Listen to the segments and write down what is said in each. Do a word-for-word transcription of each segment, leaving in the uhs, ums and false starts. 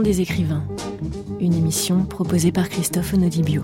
des écrivains, une émission proposée par Christophe Onodibio.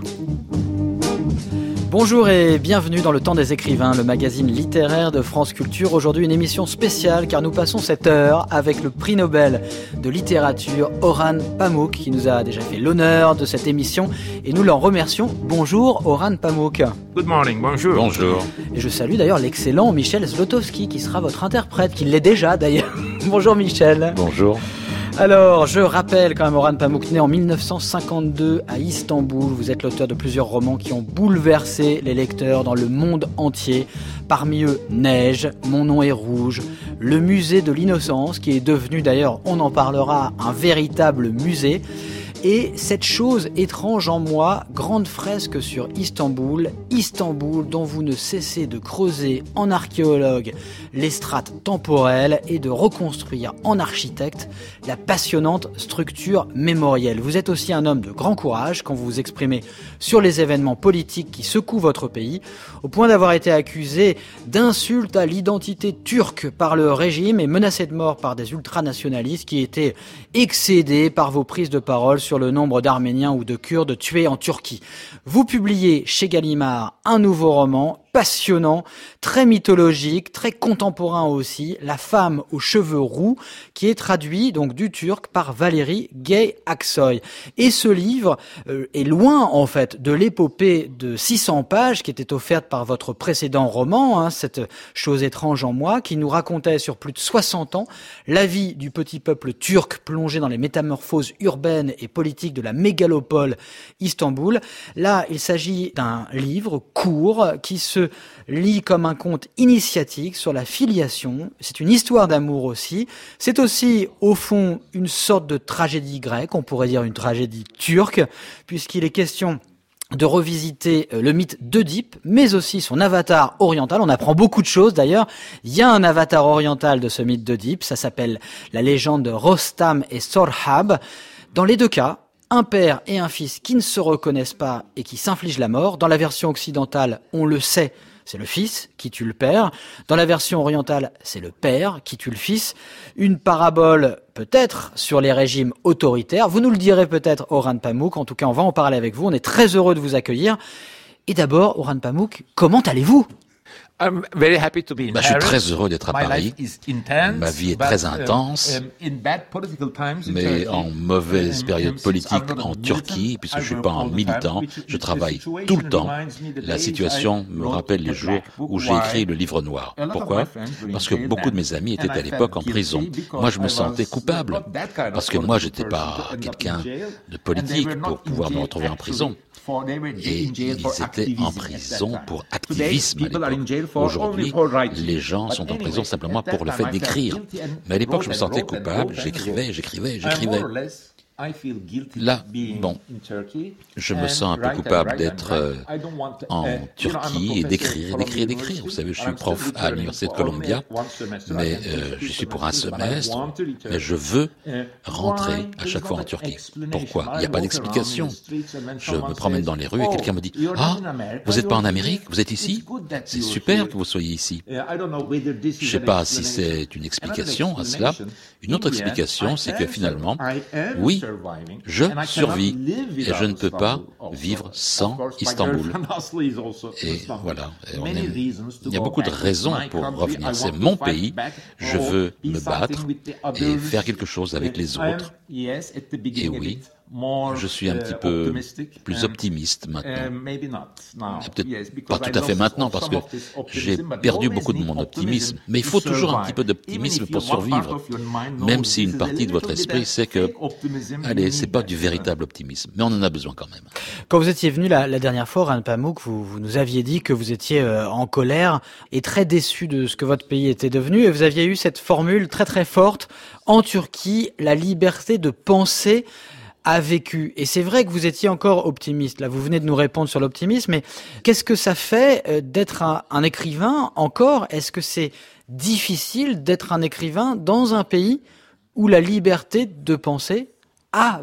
Bonjour et bienvenue dans le Temps des écrivains, le magazine littéraire de France Culture. Aujourd'hui une émission spéciale car nous passons cette heure avec le prix Nobel de littérature Orhan Pamuk qui nous a déjà fait l'honneur de cette émission et nous l'en remercions. Bonjour Orhan Pamuk. Good morning, bonjour. Bonjour. Et je salue d'ailleurs l'excellent Michel Zlotowski qui sera votre interprète, qui l'est déjà d'ailleurs. Bonjour Michel. Bonjour. Alors, je rappelle quand même Orhan Pamuk, né en dix-neuf cent cinquante-deux à Istanbul. Vous êtes l'auteur de plusieurs romans qui ont bouleversé les lecteurs dans le monde entier. Parmi eux, Neige, Mon nom est rouge, le musée de l'innocence, qui est devenu d'ailleurs, on en parlera, un véritable musée. Et cette chose étrange en moi, grande fresque sur Istanbul, Istanbul dont vous ne cessez de creuser en archéologue les strates temporelles et de reconstruire en architecte la passionnante structure mémorielle. Vous êtes aussi un homme de grand courage quand vous vous exprimez sur les événements politiques qui secouent votre pays, au point d'avoir été accusé d'insultes à l'identité turque par le régime et menacé de mort par des ultranationalistes qui étaient excédés par vos prises de parole sur le nombre d'Arméniens ou de Kurdes tués en Turquie. Vous publiez chez Gallimard un nouveau roman passionnant, très mythologique, très contemporain aussi, La femme aux cheveux roux, qui est traduit donc du turc par Valérie Gay-Aksoy. Et ce livre euh, est loin en fait de l'épopée de six cents pages qui était offerte par votre précédent roman, hein, cette chose étrange en moi, qui nous racontait sur plus de soixante ans la vie du petit peuple turc plongé dans les métamorphoses urbaines et politiques de la mégalopole Istanbul. Là, il s'agit d'un livre court qui se lit comme un conte initiatique sur la filiation. C'est une histoire d'amour aussi. C'est aussi, au fond, une sorte de tragédie grecque, on pourrait dire une tragédie turque, puisqu'il est question de revisiter le mythe d'Œdipe, mais aussi son avatar oriental. On apprend beaucoup de choses d'ailleurs. Il y a un avatar oriental de ce mythe d'Œdipe, ça s'appelle la légende de Rostam et Sorhab. Dans les deux cas, un père et un fils qui ne se reconnaissent pas et qui s'infligent la mort. Dans la version occidentale, on le sait, c'est le fils qui tue le père. Dans la version orientale, c'est le père qui tue le fils. Une parabole peut-être sur les régimes autoritaires. Vous nous le direz peut-être, Orhan Pamuk. En tout cas, on va en parler avec vous. On est très heureux de vous accueillir. Et d'abord, Orhan Pamuk, comment allez-vous ? I'm very happy to be in bah, je suis Paris. très heureux d'être à My Paris. life is intense, Ma vie est but, très intense, um, in bad political times in mais Turkey, en mauvaise um, période um, since politique I'm not a en militant, Turquie, puisque I je suis work pas all un the time, militant, which- je which travaille situation tout le temps. reminds me the La days situation I me wrote rappelle the les jours Black Book. où j'ai Why? écrit le livre noir. A lot of Pourquoi ? my friends were in Parce que jail beaucoup de then, mes amis étaient and à I l'époque en felt prison. guilty because Moi, je me I sentais was coupable, not that kind of parce que moi, j'étais political pas person to end up quelqu'un in jail, de and they politique were not pour in pouvoir me jail retrouver en actually prison. for- they were Et in jail ils for étaient activism en at that prison time. pour Today, activisme à people are in jail l'époque. for only Aujourd'hui, for writing. les gens But sont en anyway, prison simplement at that pour le time, fait I felt d'écrire. guilty and Mais à l'époque, je me wrote and sentais wrote and coupable, wrote and j'écrivais, wrote. j'écrivais, And j'écrivais. more or less, I feel guilty Là, being bon, in Turkey je me and sens un peu write and coupable write and d'être write. euh, I don't want, en uh, you know, I'm a Turquie et professor d'écrire, from d'écrire, d'écrire. Vous university, savez, je and suis I'm prof still à returning l'université de for only Columbia, one semester. mais I can euh, teach je suis two pour un semesters, but I semestre, want to return. mais je veux Uh, rentrer why? à There's chaque fois not en an Turquie. explanation. Pourquoi ? Il I n'y a pas walk d'explication. around in the streets and when Je someone me promène says, dans les rues et "Oh, quelqu'un me dit you're « Ah, not in America, vous n'êtes pas en you're Amérique, here. vous êtes It's ici good that C'est you're super here." que vous soyez ici. Uh, I don't know whether this Je is ne sais an pas si explanation. c'est une Another explication à cela. explanation, Une autre in the end, explication, I c'est que am finalement, sur- I am oui, surviving, je and I cannot survis live et je ne peux pas without Istanbul vivre also. sans Of course, my Istanbul. girlfriend Asli is also Et Istanbul. voilà, et on Many aime- reasons to il y a go beaucoup de back. raisons My pour country, revenir. I C'est want mon to fight pays, back, je or veux be me battre something with the et others. faire quelque chose avec les I am, autres. yes, at the Et beginning a oui, bit more, je suis un uh, petit peu optimistic, plus and, optimiste uh, maintenant. maybe not now. Peut-être Yes, pas because tout I à fait lost maintenant parce some que of this j'ai optimism, but you perdu always beaucoup de need mon optimism optimisme. Mais il to faut toujours un survive. petit peu d'optimisme Even if pour you- one part survivre. of your mind knows Même si this une is a partie de votre little bit esprit of sait que, fake optimism, you allez, need c'est pas that. du véritable optimisme. Mais on en a besoin quand même. Quand vous étiez venu la, la dernière fois, Orhan Pamuk, vous, vous nous aviez dit que vous étiez euh, en colère et très déçu de ce que votre pays était devenu. Et vous aviez eu cette formule très très forte. En Turquie, la liberté de penser a vécu. Et c'est vrai que vous étiez encore optimiste. Là, vous venez de nous répondre sur l'optimisme. Mais qu'est-ce que ça fait euh, d'être un, un écrivain encore ? Est-ce que c'est difficile d'être un écrivain dans un pays où la liberté de penser a vécu ?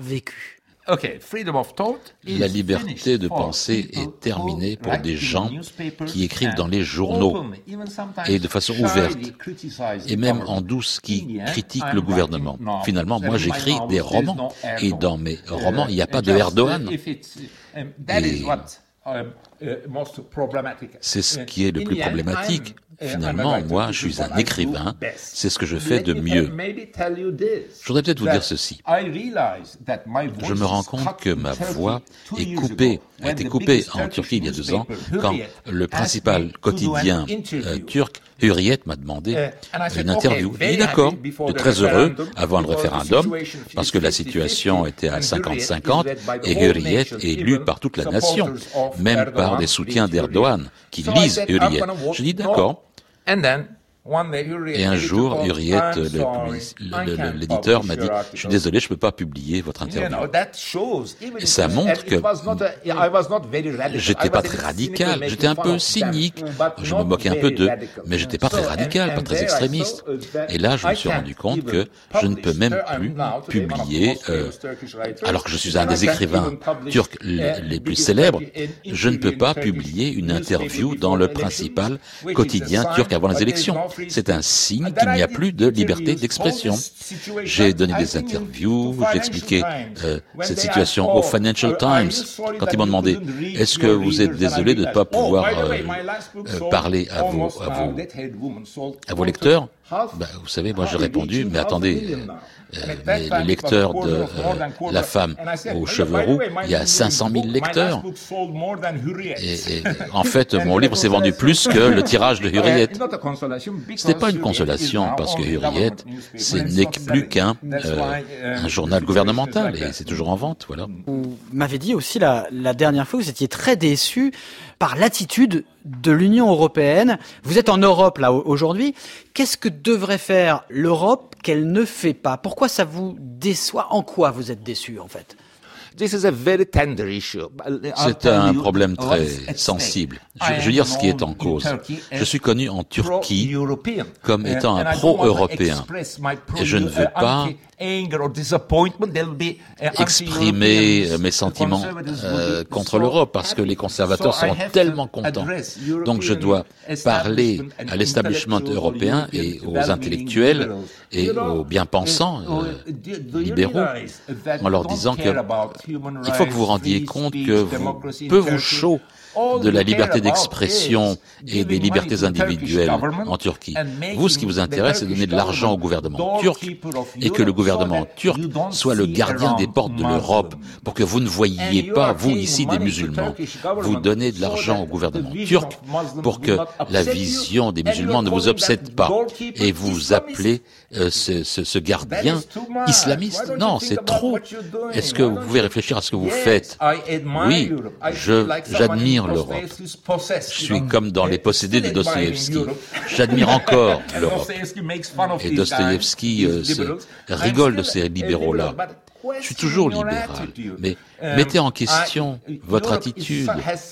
Okay, freedom of thought is La liberté finished de for penser people est terminée who pour write des in gens newspapers qui écrivent and dans les journaux openly, even sometimes et de façon shyly ouverte, criticize et the même government. en douce qui In the end, critiquent I'm le gouvernement. writing novels. Finalement, moi And in j'écris my novels, des there's romans no et Erdogan. dans mes Uh, romans il n'y a pas de just, Erdogan. uh, if it's, um, that is Et what, um, uh, most problematic. C'est ce Uh, qui est le in plus the end, problématique. I'm, uh, I'm a Finalement, writer. moi, This je is suis what un I do écrivain. best. C'est ce que je fais Let de me mieux. tell- maybe tell you this, Je voudrais peut-être vous that dire ceci. I realize that my voice Je me rends is compte cut que in ma Turkey voix two est years coupée, ago, a when été the coupée biggest en Turkish Turquie il y a deux ans, newspaper, quand Hürriyet, le asked principal me to do an quotidien interview. euh, turc, Hürriyet, m'a demandé Uh, and I said, une okay, interview. very Il dit d'accord, happy before de the très heureux referendum, avant le because the référendum, situation parce is que la fifty situation fifty, était à and cinquante Hürriyet is cinquante, led by the et whole Hürriyet nation, est lu even par toute la nation, supporters of même par Erdogan des soutiens read Hürriyet. d'Erdogan, qui So I lisent said, I'm Hürriyet. gonna vote Je dis no. d'accord. And then, one day, Hürriyet Et un editor jour, called, Hürriyet, "I'm le- sorry, le- I le- can't l'éditeur publish m'a dit your « Je article." suis désolé, je ne peux pas publier votre You interview know, ». that shows, even Et if ça it's- montre and que it was not a- I was not very radical. I j'étais was pas a très bit radical, cynical, j'étais un making peu fun of cynique, them, but je me not moquais un peu very d'eux, radical. mais j'étais pas So, très and- radical, and pas très there I extrémiste. saw, uh, that Et là, je me I suis can't rendu compte even que je ne peux publish. même I'm plus now today one of the publier, most famous euh, Turkish writers, alors que je suis and un I des can't écrivains even publish, turcs uh, les les plus biggest célèbres, Turkish je ne peux interview pas in Turkish publier une newspaper interview before dans le elections, principal which is quotidien a sign turc avant les that there is élections. no free C'est un speech. signe And qu'il then n'y I a did plus de liberté interviews, d'expression. all this situation J'ai donné I des think interviews, to j'ai expliqué Financial Times, euh, when cette they situation asked, au oh, Financial are you Times, sorry quand that ils m'ont you demandé couldn't reach « Est-ce que your vous êtes readers?" And I désolé de ne realized, pas oh, pouvoir by the way, euh, my last book euh, sold parler à vos, almost à now, vos, Dead-Headed Woman sold à vos lecteurs ?» half- Bah, vous savez, moi j'ai half répondu, reaching mais half a attendez, million now. euh, And at that les, time, les it lecteurs was a de quarter of more euh, than quarter. la femme And I said, aux by the cheveux way, roux, my il y a new cinq cent mille book, my lecteurs. last book sold more than Hürriyet. Et, et, en fait, mon livre s'est vendu plus que le tirage de Hürriyet. Uh, not a consolation, because Ce n'est pas une Hürriyet consolation is now parce que only Hürriyet, government newspaper. ce It's n'est not plus selling. qu'un That's euh, why, uh, un the journal situation gouvernemental is like et that. c'est toujours en vente, voilà. Vous m'avez dit aussi la, la dernière fois que vous étiez très déçu par l'attitude de l'Union européenne. Vous êtes en Europe là aujourd'hui. Qu'est-ce que devrait faire l'Europe qu'elle ne fait pas? Pourquoi ça vous déçoit? En quoi vous êtes déçu en fait? This is a very tender issue. C'est un problème très sensible. Je, je veux dire ce qui est en cause. Je suis connu en Turquie comme étant un pro-européen. Et je ne veux pas exprimer mes sentiments euh, contre l'Europe parce que les conservateurs sont tellement contents. Donc je dois parler à l'establishment européen et aux intellectuels et aux bien-pensants euh, libéraux en leur disant que il faut que vous vous rendiez compte que vous, peu vous chaud de la liberté d'expression et des libertés individuelles en Turquie. Vous, ce qui vous intéresse, c'est de donner de l'argent au gouvernement turc et que le gouvernement turc soit le gardien des portes de l'Europe pour que vous ne voyiez pas, vous ici, des musulmans. Vous donnez de l'argent au gouvernement turc pour que la vision des musulmans ne vous obsède pas et vous appelez euh, ce, ce, ce gardien islamiste. Non, c'est trop. Est-ce que vous pouvez réfléchir à ce que vous faites? Oui, je, j'admire l'Europe. Je suis comme dans Les Possédés de Dostoïevski. J'admire encore l'Europe. Et Dostoïevski euh, se rigole de ces libéraux-là. Je suis toujours libéral, mais mettez en question votre attitude.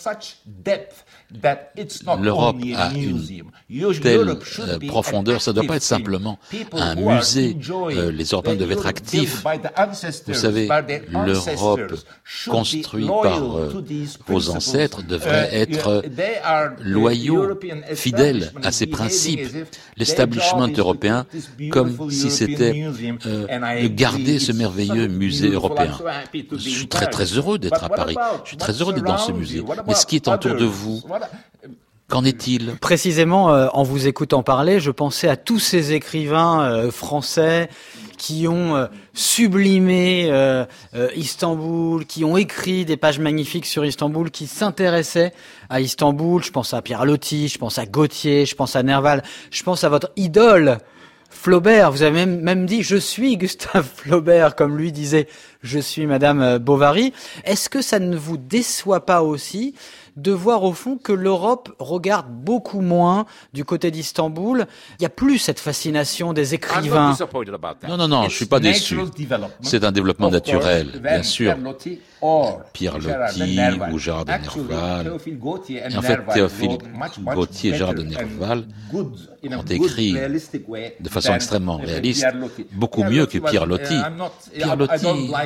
L'Europe a une telle euh, profondeur, ça ne doit pas être simplement un musée. Euh, les Européens doivent être actifs. Vous savez, l'Europe construite par euh, vos ancêtres devrait être loyaux, fidèles à ces principes. L'establishment européen, comme si c'était euh, de garder ce merveilleux musée européen. Je suis très très heureux d'être à Paris. Je suis très heureux d'être dans ce musée. Mais ce qui est autour de vous, qu'en est-il? Précisément, euh, en vous écoutant parler, je pensais à tous ces écrivains euh, français qui ont euh, sublimé euh, euh, Istanbul, qui ont écrit des pages magnifiques sur Istanbul, qui s'intéressaient à Istanbul. Je pense à Pierre Loti, je pense à Gautier, je pense à Nerval, je pense à votre idole Flaubert. Vous avez même, même dit « Je suis Gustave Flaubert », comme lui disait « Je suis Madame Bovary ». Est-ce que ça ne vous déçoit pas aussi de voir au fond que l'Europe regarde beaucoup moins du côté d'Istanbul? Il n'y a plus cette fascination des écrivains. Non, non, non, je suis pas déçu. C'est un développement naturel, bien sûr. Pierre Loti ou Gérard de Nerval. Et en fait, Théophile Gautier et Gérard de Nerval ont écrit de façon extrêmement réaliste, beaucoup mieux que Pierre Loti. Pierre Loti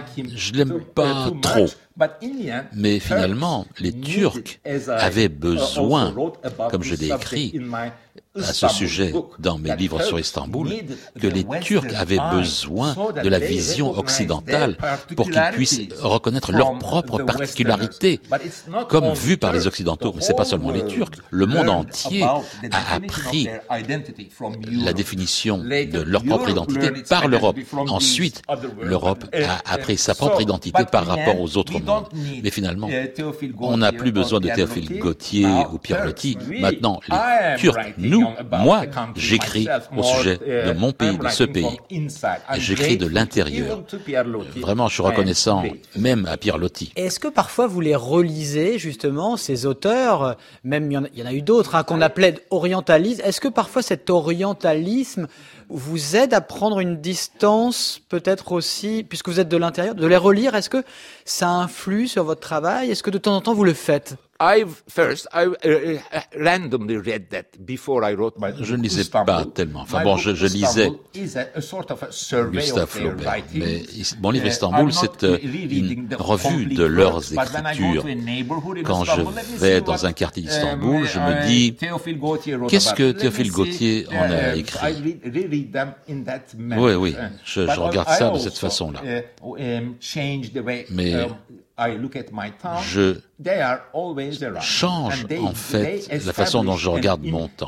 je l'aime pas trop. Mais finalement, les Turcs avaient besoin, comme je l'ai écrit à ce sujet dans mes livres sur Istanbul, que les Turcs avaient besoin de la vision occidentale pour qu'ils puissent reconnaître leurs propres particularités, comme vues par les Occidentaux. Mais c'est pas seulement les Turcs. Le monde entier a appris la définition de leur propre identité par l'Europe. Ensuite, l'Europe a appris sa propre identité par rapport aux autres mondes. Mais finalement, on n'a plus besoin de Théophile Gautier ou Pierre Loti. Maintenant, les Turcs, nous, moi, j'écris au sujet de mon pays, de ce pays. Et j'écris de l'intérieur. Vraiment, je suis reconnaissant même à Pierre Loti. Est-ce que parfois vous les relisez, justement, ces auteurs, même il y en a, il y en a eu d'autres, hein, qu'on appelait orientalistes. Est-ce que parfois cet orientalisme vous aide à prendre une distance, peut-être aussi, puisque vous êtes de l'intérieur, de les relire? Est-ce que ça influe sur votre travail? Est-ce que de temps en temps vous le faites? I've first I uh, randomly read that before I wrote my Je ne lisais pas tellement. Enfin bon, je, je lisais Gustave Flaubert, mais mon livre Istanbul, c'est une revue de leurs écritures. Quand je vais dans un quartier d'Istanbul, je me dis, qu'est-ce que Théophile Gautier en a écrit? Oui, oui, je, je regarde ça de cette façon-là. Mais je change en fait la façon dont je regarde mon temps.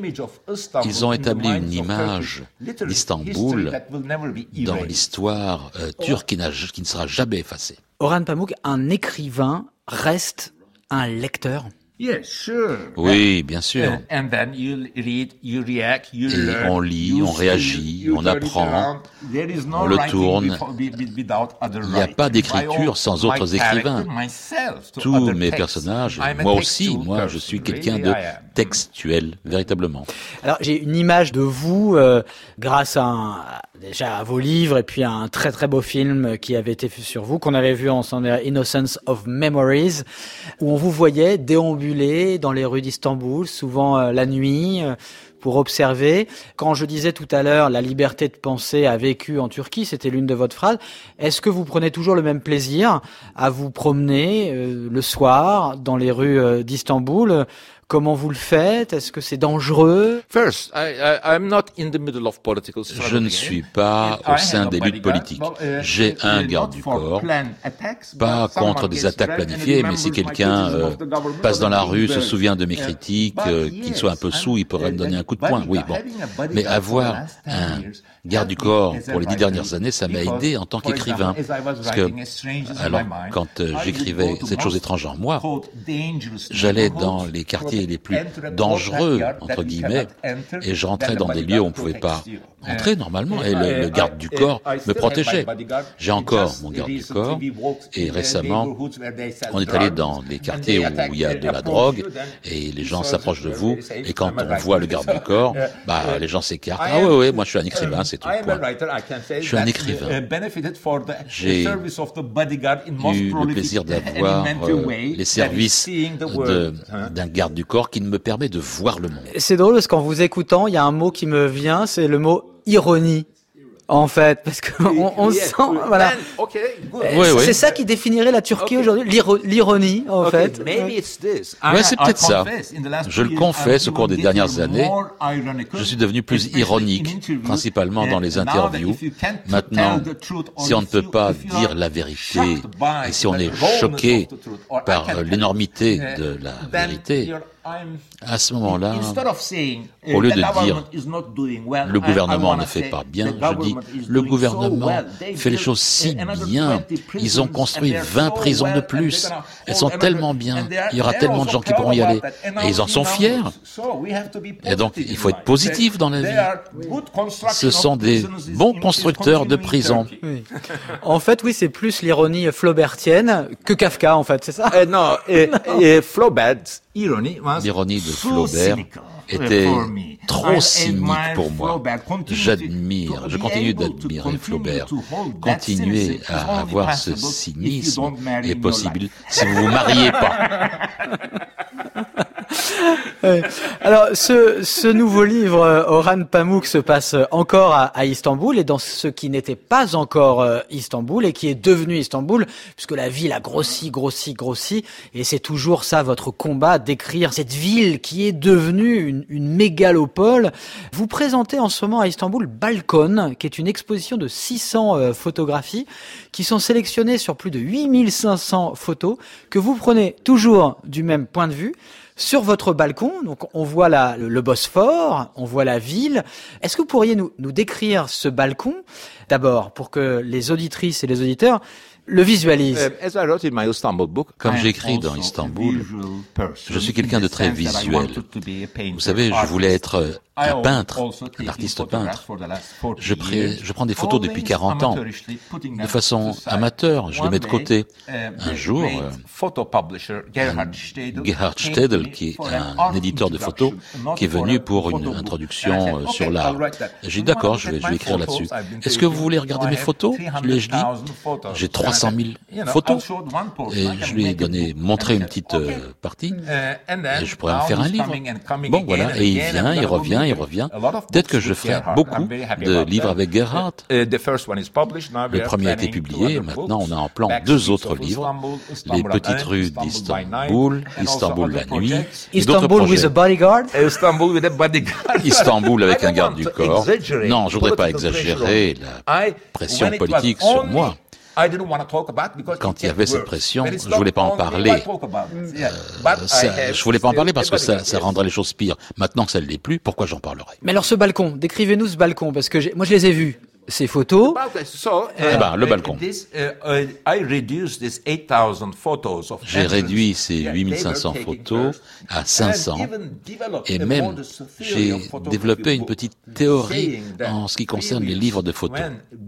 Ils ont établi une image d'Istanbul dans l'histoire euh, turque qui, n'a, qui ne sera jamais effacée. Orhan Pamuk, un écrivain reste un lecteur? Yes, sure. Oui, bien sûr. And then you read, you react, you Et learn, on lit, you on see, réagit, you on turn it apprend, around. There is no on le writing tourne. before- be- be- without other Il n'y a writing. pas d'écriture My own- sans my autres character, écrivains. myself, to Tous other mes texts. personnages, I'm a moi aussi, textual moi je person, suis quelqu'un really de I am. textuel, véritablement. Alors, j'ai une image de vous euh, grâce à, un, déjà à vos livres et puis à un très très beau film qui avait été fait sur vous, qu'on avait vu ensemble, Innocence of Memories, où on vous voyait déambuler dans les rues d'Istanbul, souvent euh, la nuit, euh, pour observer. Quand je disais tout à l'heure, la liberté de penser a vécu en Turquie, c'était l'une de votre phrases. Est-ce que vous prenez toujours le même plaisir à vous promener euh, le soir dans les rues euh, d'Istanbul? Comment vous le faites? Est-ce que c'est dangereux? First, I, I, I'm not in the middle of political Je struggle ne again. suis pas I au sein have a des luttes bodyguard, politiques. but, uh, J'ai uh, un not garde du for corps, planned attacks, pas but someone contre des gets attaques threatened and planifiées, mais si remembers my quelqu'un criticism euh, of the government, passe dans la or rue, se the- souvient de mes uh, critiques, but euh, yes, qu'il soit un peu saoul, il pourrait me donner un coup de poing. Oui, bon. having a bodyguard Mais for the avoir last ten un years garde du helped corps me as a pour les dix writer, dernières années, ça m'a because, aidé en tant for qu'écrivain. example, as I was Parce que, writing A Strange Is in alors, My Mind, quand euh, I would j'écrivais go to Cette chose most, étrange en moi, quote, dangerous j'allais dans neighborhoods, les quartiers les plus enter a dangereux, backyard entre that we guillemets, cannot enter, et je rentrais then dans the des lieux où on ne bodyguard pouvait pas protects you. entrer normalement, et le, Uh, le garde I- du uh, corps I me still have protégeait. my bodyguard. J'ai encore Just mon garde du recently corps, we walked et in the récemment, neighborhoods where they sell on est allé drugs, dans les and quartiers they où il y a attack- de la approach drogue, you, then et les you gens saw s'approchent de this vous, very safe. et quand I'm a on writer. voit le garde du corps, Uh, bah, uh, les gens s'écartent. I Ah am- oui, oui, moi je suis un écrivain, c'est tout. I am Point. a writer, I can say Je suis un that, écrivain. uh, benefited for the J'ai service of the bodyguard in most eu le prolific plaisir and d'avoir elementary euh, way, that les is services seeing the de- world, huh? d'un garde du corps qui me permet de voir le monde. C'est drôle parce qu'en vous écoutant, il y a un mot qui me vient, c'est le mot ironie. En fait, parce qu'on on Yes, sent, voilà. then, okay, good. Euh, Oui, oui. C'est ça qui définirait la Turquie Ok. aujourd'hui, l'iro- l'ironie, en Okay, fait. maybe it's this. Ouais, I- c'est I peut-être ça. confess, in the last Je two le years, confesse, I've au cours des been dernières getting années, more ironical, je suis devenu plus especially ironique, in interviews. principalement dans les And now that interviews. if you can't Maintenant, tell the truth, or si on ne if peut you- pas if you are dire la vérité, shocked by et si on the est rawness choqué of the truth, or I par can euh, tell l'énormité you, de la then vérité, you're- I'm- à ce moment-là, Instead of saying, uh, au lieu the de dire government is not doing well, le I- I gouvernement wanna ne fait say pas bien, the je dis government is le doing gouvernement so well. They fait les built choses si another bien, twenty ils ont prisons construit and they're vingt so prisons well de and plus, they're gonna elles hold sont another- tellement bien, and they are- il y aura they're tellement de also gens qui proud pourront y about aller, that. And et ils en now sont we fiers. know. So we have to be Et donc, positive il faut in être life. positif dans la There vie. are good construction Ce of sont des prisons is- bons is constructeurs de continuing in prisons. Turkey. Oui. En fait, oui, c'est plus l'ironie flaubertienne que Kafka, en fait, c'est ça? Uh, no, uh, uh, Flaubert's irony was L'ironie de so Flaubert cynical, uh, était for me. trop I cynique admire pour moi. Flaubert. Continue to- J'admire, to je be continue able to d'admirer continue Flaubert. to hold that Continuer cynicism is à only avoir ce possible if you cynisme don't marry est in your possible life. si vous vous mariez pas. Ouais. Alors, ce, ce nouveau livre, euh, Orhan Pamuk, se passe encore à, à Istanbul et dans ce qui n'était pas encore euh, Istanbul et qui est devenu Istanbul, puisque la ville a grossi, grossi, grossi, et c'est toujours ça votre combat, d'écrire cette ville qui est devenue une, une mégalopole. Vous présentez en ce moment à Istanbul Balkon, qui est une exposition de six cents euh, photographies qui sont sélectionnées sur plus de huit mille cinq cents photos que vous prenez toujours du même point de vue. Sur votre balcon, donc on voit la, le, le Bosphore, on voit la ville. Est-ce que vous pourriez nous, nous décrire ce balcon, d'abord, pour que les auditrices et les auditeurs le visualisent? Comme j'écris dans Istanbul, je suis quelqu'un de très visuel. Vous savez, je voulais être un peintre, un artiste peintre. Je, pré... je prends des photos depuis quarante ans, de façon amateur, je les mets de côté. Un jour, Gerhard Städel, qui est un éditeur de photos, qui est venu pour une introduction sur l'art. J'ai dit d'accord, je vais, je vais écrire là-dessus. Est-ce que vous voulez regarder mes photos? Je lui ai dit, j'ai trois cent mille photos. Et je lui ai donné, montré une petite euh, partie. Et je pourrais en faire un livre. Bon, voilà. Et il vient, il revient, il revient. Peut-être que je ferai beaucoup de livres avec Gerhard. Le premier a été publié. Maintenant, on a en plan deux autres livres. Les petites rues d'Istanbul, Istanbul la nuit. Istanbul with a bodyguard. Istanbul with a bodyguard. Istanbul avec un garde du corps. Non, je voudrais pas exagérer la pression politique sur moi. Quand il y avait cette pression, je voulais pas en parler. Euh, ça, je voulais pas en parler parce que ça, ça rendrait les choses pires. Maintenant que ça ne l'est plus, pourquoi j'en parlerais? Mais alors ce balcon, décrivez-nous ce balcon, parce que j'ai, moi je les ai vus. Ces photos. Eh ben, le balcon. J'ai réduit ces huit mille cinq cents photos à cinq cents et même j'ai développé une petite théorie en ce qui concerne les livres de photos.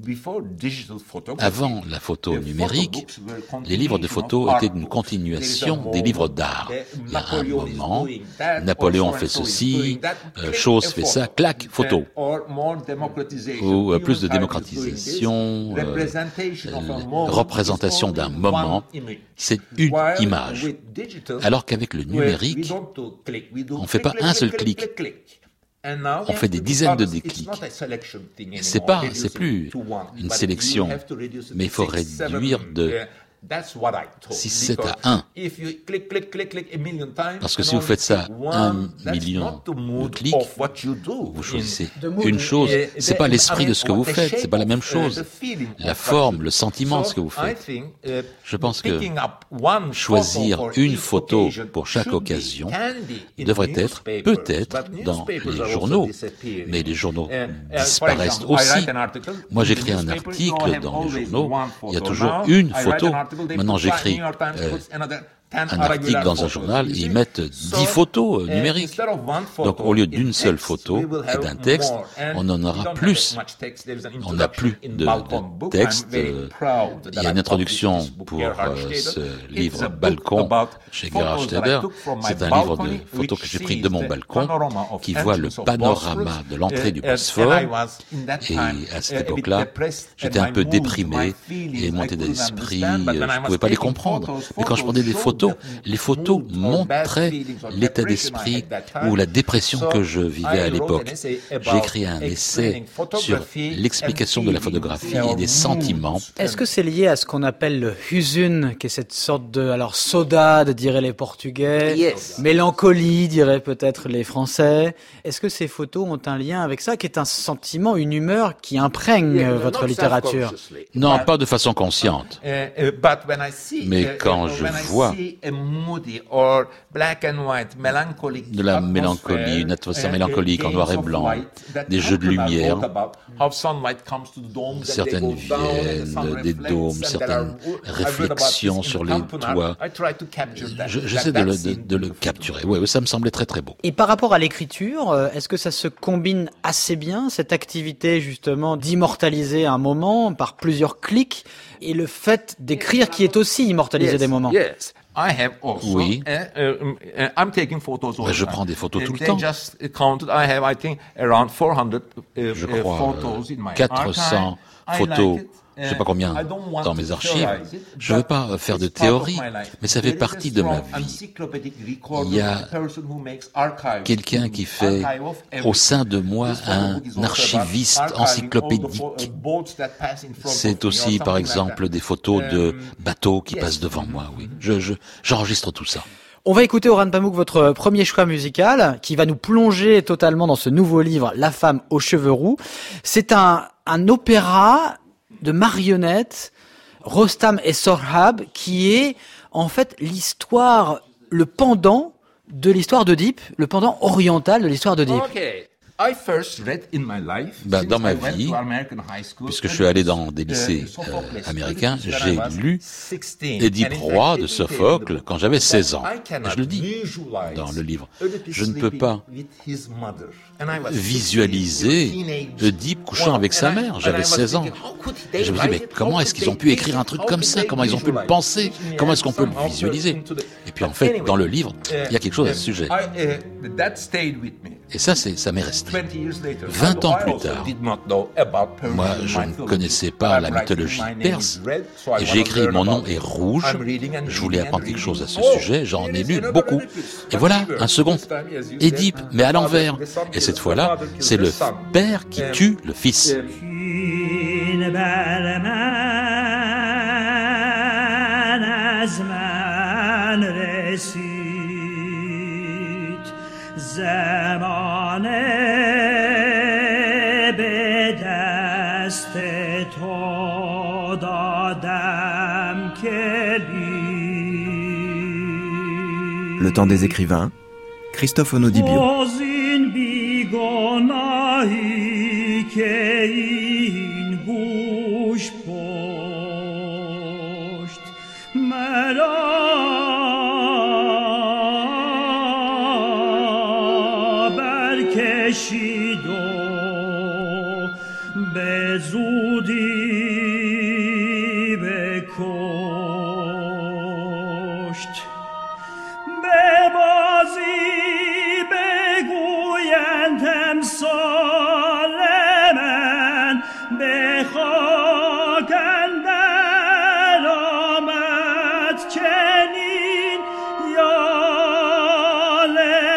Avant la photo numérique, les livres de photos étaient une continuation des livres d'art. Il y a un moment, Napoléon fait ceci, euh, Chose fait ça, clac, photo. Ou euh, plus de démocratisation, euh, euh, représentation d'un moment, c'est une image. Alors qu'avec le numérique, on ne fait pas un seul clic, on fait des dizaines de déclics. C'est pas, c'est plus une sélection, mais il faut réduire de six, sept à un. Parce que si vous faites ça un million de clics, vous choisissez une chose. C'est pas l'esprit de ce que vous faites, c'est pas la même chose. La forme, le sentiment de ce que vous faites. Je pense que choisir une photo pour chaque occasion devrait être peut-être dans les journaux. Mais les journaux disparaissent aussi. Moi, j'écris un article dans les journaux, il y a toujours une photo. Maintenant, j'écris euh, un article dans un journal et ils mettent dix photos euh, numériques. Donc, au lieu d'une seule photo et d'un texte, on en aura plus. On n'a plus de, de texte. Euh, il y a une introduction pour euh, ce livre Balkon chez Gerhard Städel. C'est un livre de photos que j'ai pris de mon balcon qui voit le panorama de l'entrée du Bosphore. Et à cette époque-là, j'étais un peu déprimé et monté d'esprit. Euh, je ne pouvais pas les comprendre. Mais quand je prenais des photos, les photos montraient l'état d'esprit ou la dépression que je vivais à l'époque. J'ai écrit un essai sur l'explication de la photographie et des sentiments. Est-ce que c'est lié à ce qu'on appelle le huzun, qui est cette sorte de, alors, saudade, diraient les Portugais, yes. Mélancolie, diraient peut-être les Français. Est-ce que ces photos ont un lien avec ça, qui est un sentiment, une humeur qui imprègne yeah, votre littérature? Non, pas de façon consciente. Mais quand je vois de la mélancolie, une atmosphère mélancolique en noir et blanc, des jeux de lumière, certaines viennent des dômes, certaines réflexions sur les toits. Je, j'essaie de le, de, de le capturer. Oui, ça me semblait très très beau. Et par rapport à l'écriture, est-ce que ça se combine assez bien, cette activité justement d'immortaliser un moment par plusieurs clics et le fait d'écrire qui est aussi immortaliser yes, des moments? Yes. I have also, oui. Uh, uh, I'm taking photos all ben, je prends des photos tout le temps. Just counted, I have, I think, around four hundred uh, je crois photos in my quatre cents archive. photos je ne sais pas combien dans mes archives. Je ne veux pas faire de théorie, mais ça fait partie de ma vie. Il y a quelqu'un qui fait au sein de moi un archiviste encyclopédique. C'est aussi, par exemple, des photos de bateaux qui passent devant moi. Oui, je, je, j'enregistre tout ça. On va écouter, Orhan Pamuk, votre premier choix musical qui va nous plonger totalement dans ce nouveau livre, La femme aux cheveux roux. C'est un, un opéra de marionnettes, Rostam et Sorhab, qui est en fait l'histoire, le pendant de l'histoire d'Œdipe, le pendant oriental de l'histoire d'Œdipe. Okay. I first read in my life, ben, dans ma vie, puisque je suis allé dans des lycées euh, américains, j'ai lu Édipe roi de Sophocle quand j'avais seize ans. Et je le dis dans le livre. Je ne peux pas visualiser Édipe couchant avec sa mère. J'avais seize ans. Et je me dis, mais comment est-ce qu'ils ont pu écrire un truc comme ça? Comment ils ont pu le penser? Comment est-ce qu'on peut le visualiser? Et puis en fait, dans le livre, il y a quelque chose à ce sujet. Et ça, c'est, ça m'est resté. Vingt ans plus tard, moi, je ne connaissais pas la mythologie perse, et j'ai écrit « Mon nom est rouge », je voulais apprendre quelque chose à ce sujet, j'en ai lu beaucoup. Et voilà, un second, Édipe, mais à l'envers. Et cette fois-là, c'est le père qui tue le fils. زمانه به دست تو دادم کلید. Le temps des écrivains, Christophe Onodibio. از این بیگناهی که این گوش پشت مرا کشید و به زودی بکشت به بازی بگویند امسال من به خاک اندر آمد چنین یال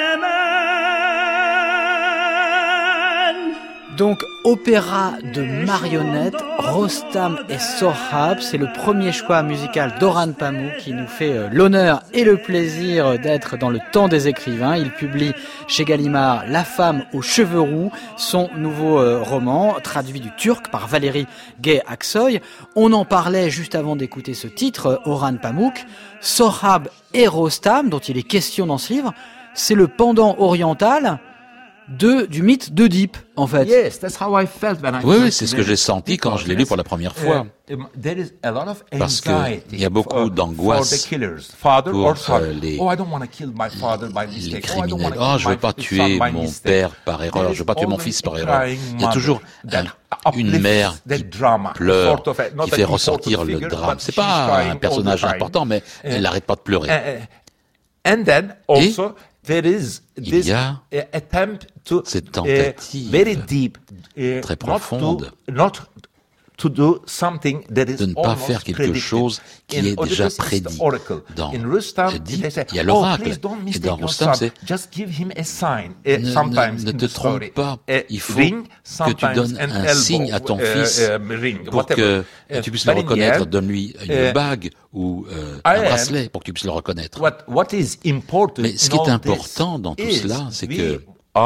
Donc, opéra de marionnettes, Rostam et Sorhab, c'est le premier choix musical d'Orhan Pamuk qui nous fait l'honneur et le plaisir d'être dans le temps des écrivains. Il publie chez Gallimard La femme aux cheveux roux, son nouveau roman, traduit du turc par Valérie Gay-Aksoy. On en parlait juste avant d'écouter ce titre, Orhan Pamuk. Sorhab et Rostam, dont il est question dans ce livre, c'est le pendant oriental de, du mythe d'Œdipe, en fait. Yes, that's how I felt when I oui, oui, c'est ce que j'ai senti quand je l'ai lu pour la première fois. Parce qu'il y a beaucoup d'angoisse pour euh, les, les criminels. Oh, je ne veux pas tuer mon père par erreur, je ne veux pas tuer mon fils par erreur. Il y a toujours un, une mère qui pleure, qui fait ressortir le drame. C'est pas un personnage important, mais elle n'arrête pas de pleurer. And then also, there is il y a attempt to, cette tentative uh, very deep, uh, très profonde not to, not to do something that is de ne pas faire quelque chose qui est déjà prédit. Dans Édipe, il y a l'oracle, oh, et dans Rostam, c'est ne, ne, ne te trompe pas, il faut que tu donnes un signe à ton fils pour que tu puisses le reconnaître. Donne-lui une bague ou euh, un bracelet pour que tu puisses le reconnaître. Mais ce qui est important dans tout cela, c'est que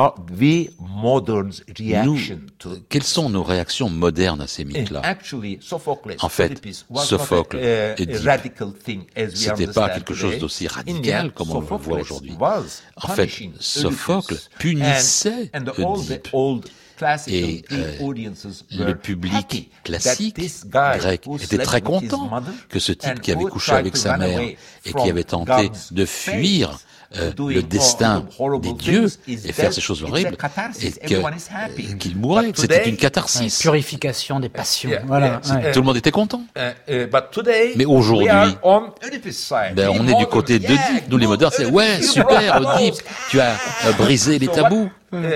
nous, quelles sont nos réactions modernes à ces mythes-là? En fait, Sophocle, Édipe, c'était pas quelque chose d'aussi radical comme on le voit aujourd'hui. En fait, Sophocle punissait Édipe. Et euh, le public classique grec était très content que ce type qui avait couché avec sa mère et qui avait tenté de fuir euh, le destin des dieux et faire ces choses horribles, et que, qu'il mourait. C'était une catharsis. Ouais, purification des passions. Yeah, voilà. Yeah, ouais. Tout le monde était content. Mais aujourd'hui, ben, on est du côté de d'Oedipe. Nous, les modernes, c'est « Ouais, super, Oedipe, tu as euh, brisé les tabous. »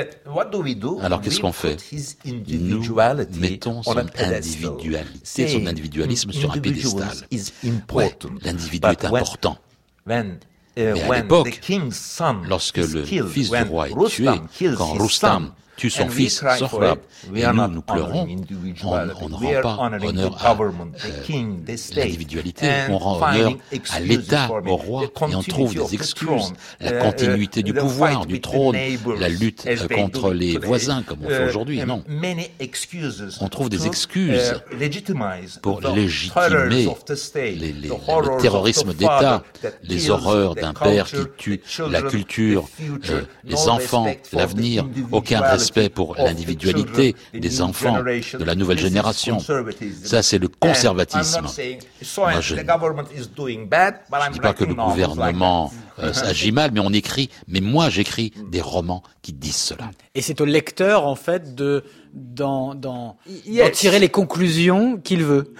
Alors qu'est-ce qu'on fait? Nous mettons son individualité, son individualisme sur un pédestal. Ouais, l'individu est important. Mais à l'époque, lorsque le fils du roi est tué, quand Rustam tue son fils Sohrab, et nous, nous pleurons, on, on ne rend pas honneur à euh, l'individualité, on rend honneur à l'État, au roi, et on trouve des excuses. La continuité du pouvoir, du trône, la lutte euh, contre les voisins, comme on fait aujourd'hui, non. On trouve des excuses pour légitimer les, les, le terrorisme d'État, les horreurs d'un père qui tue la culture, euh, les enfants, l'avenir, aucun respect pour l'individualité des enfants de la nouvelle génération. Ça, c'est le conservatisme. Moi, je ne dis pas que le gouvernement euh, agit mal, mais on écrit, mais moi, j'écris des romans qui disent cela. Et c'est au lecteur, en fait, de d'en, d'en, d'en tirer les conclusions qu'il veut.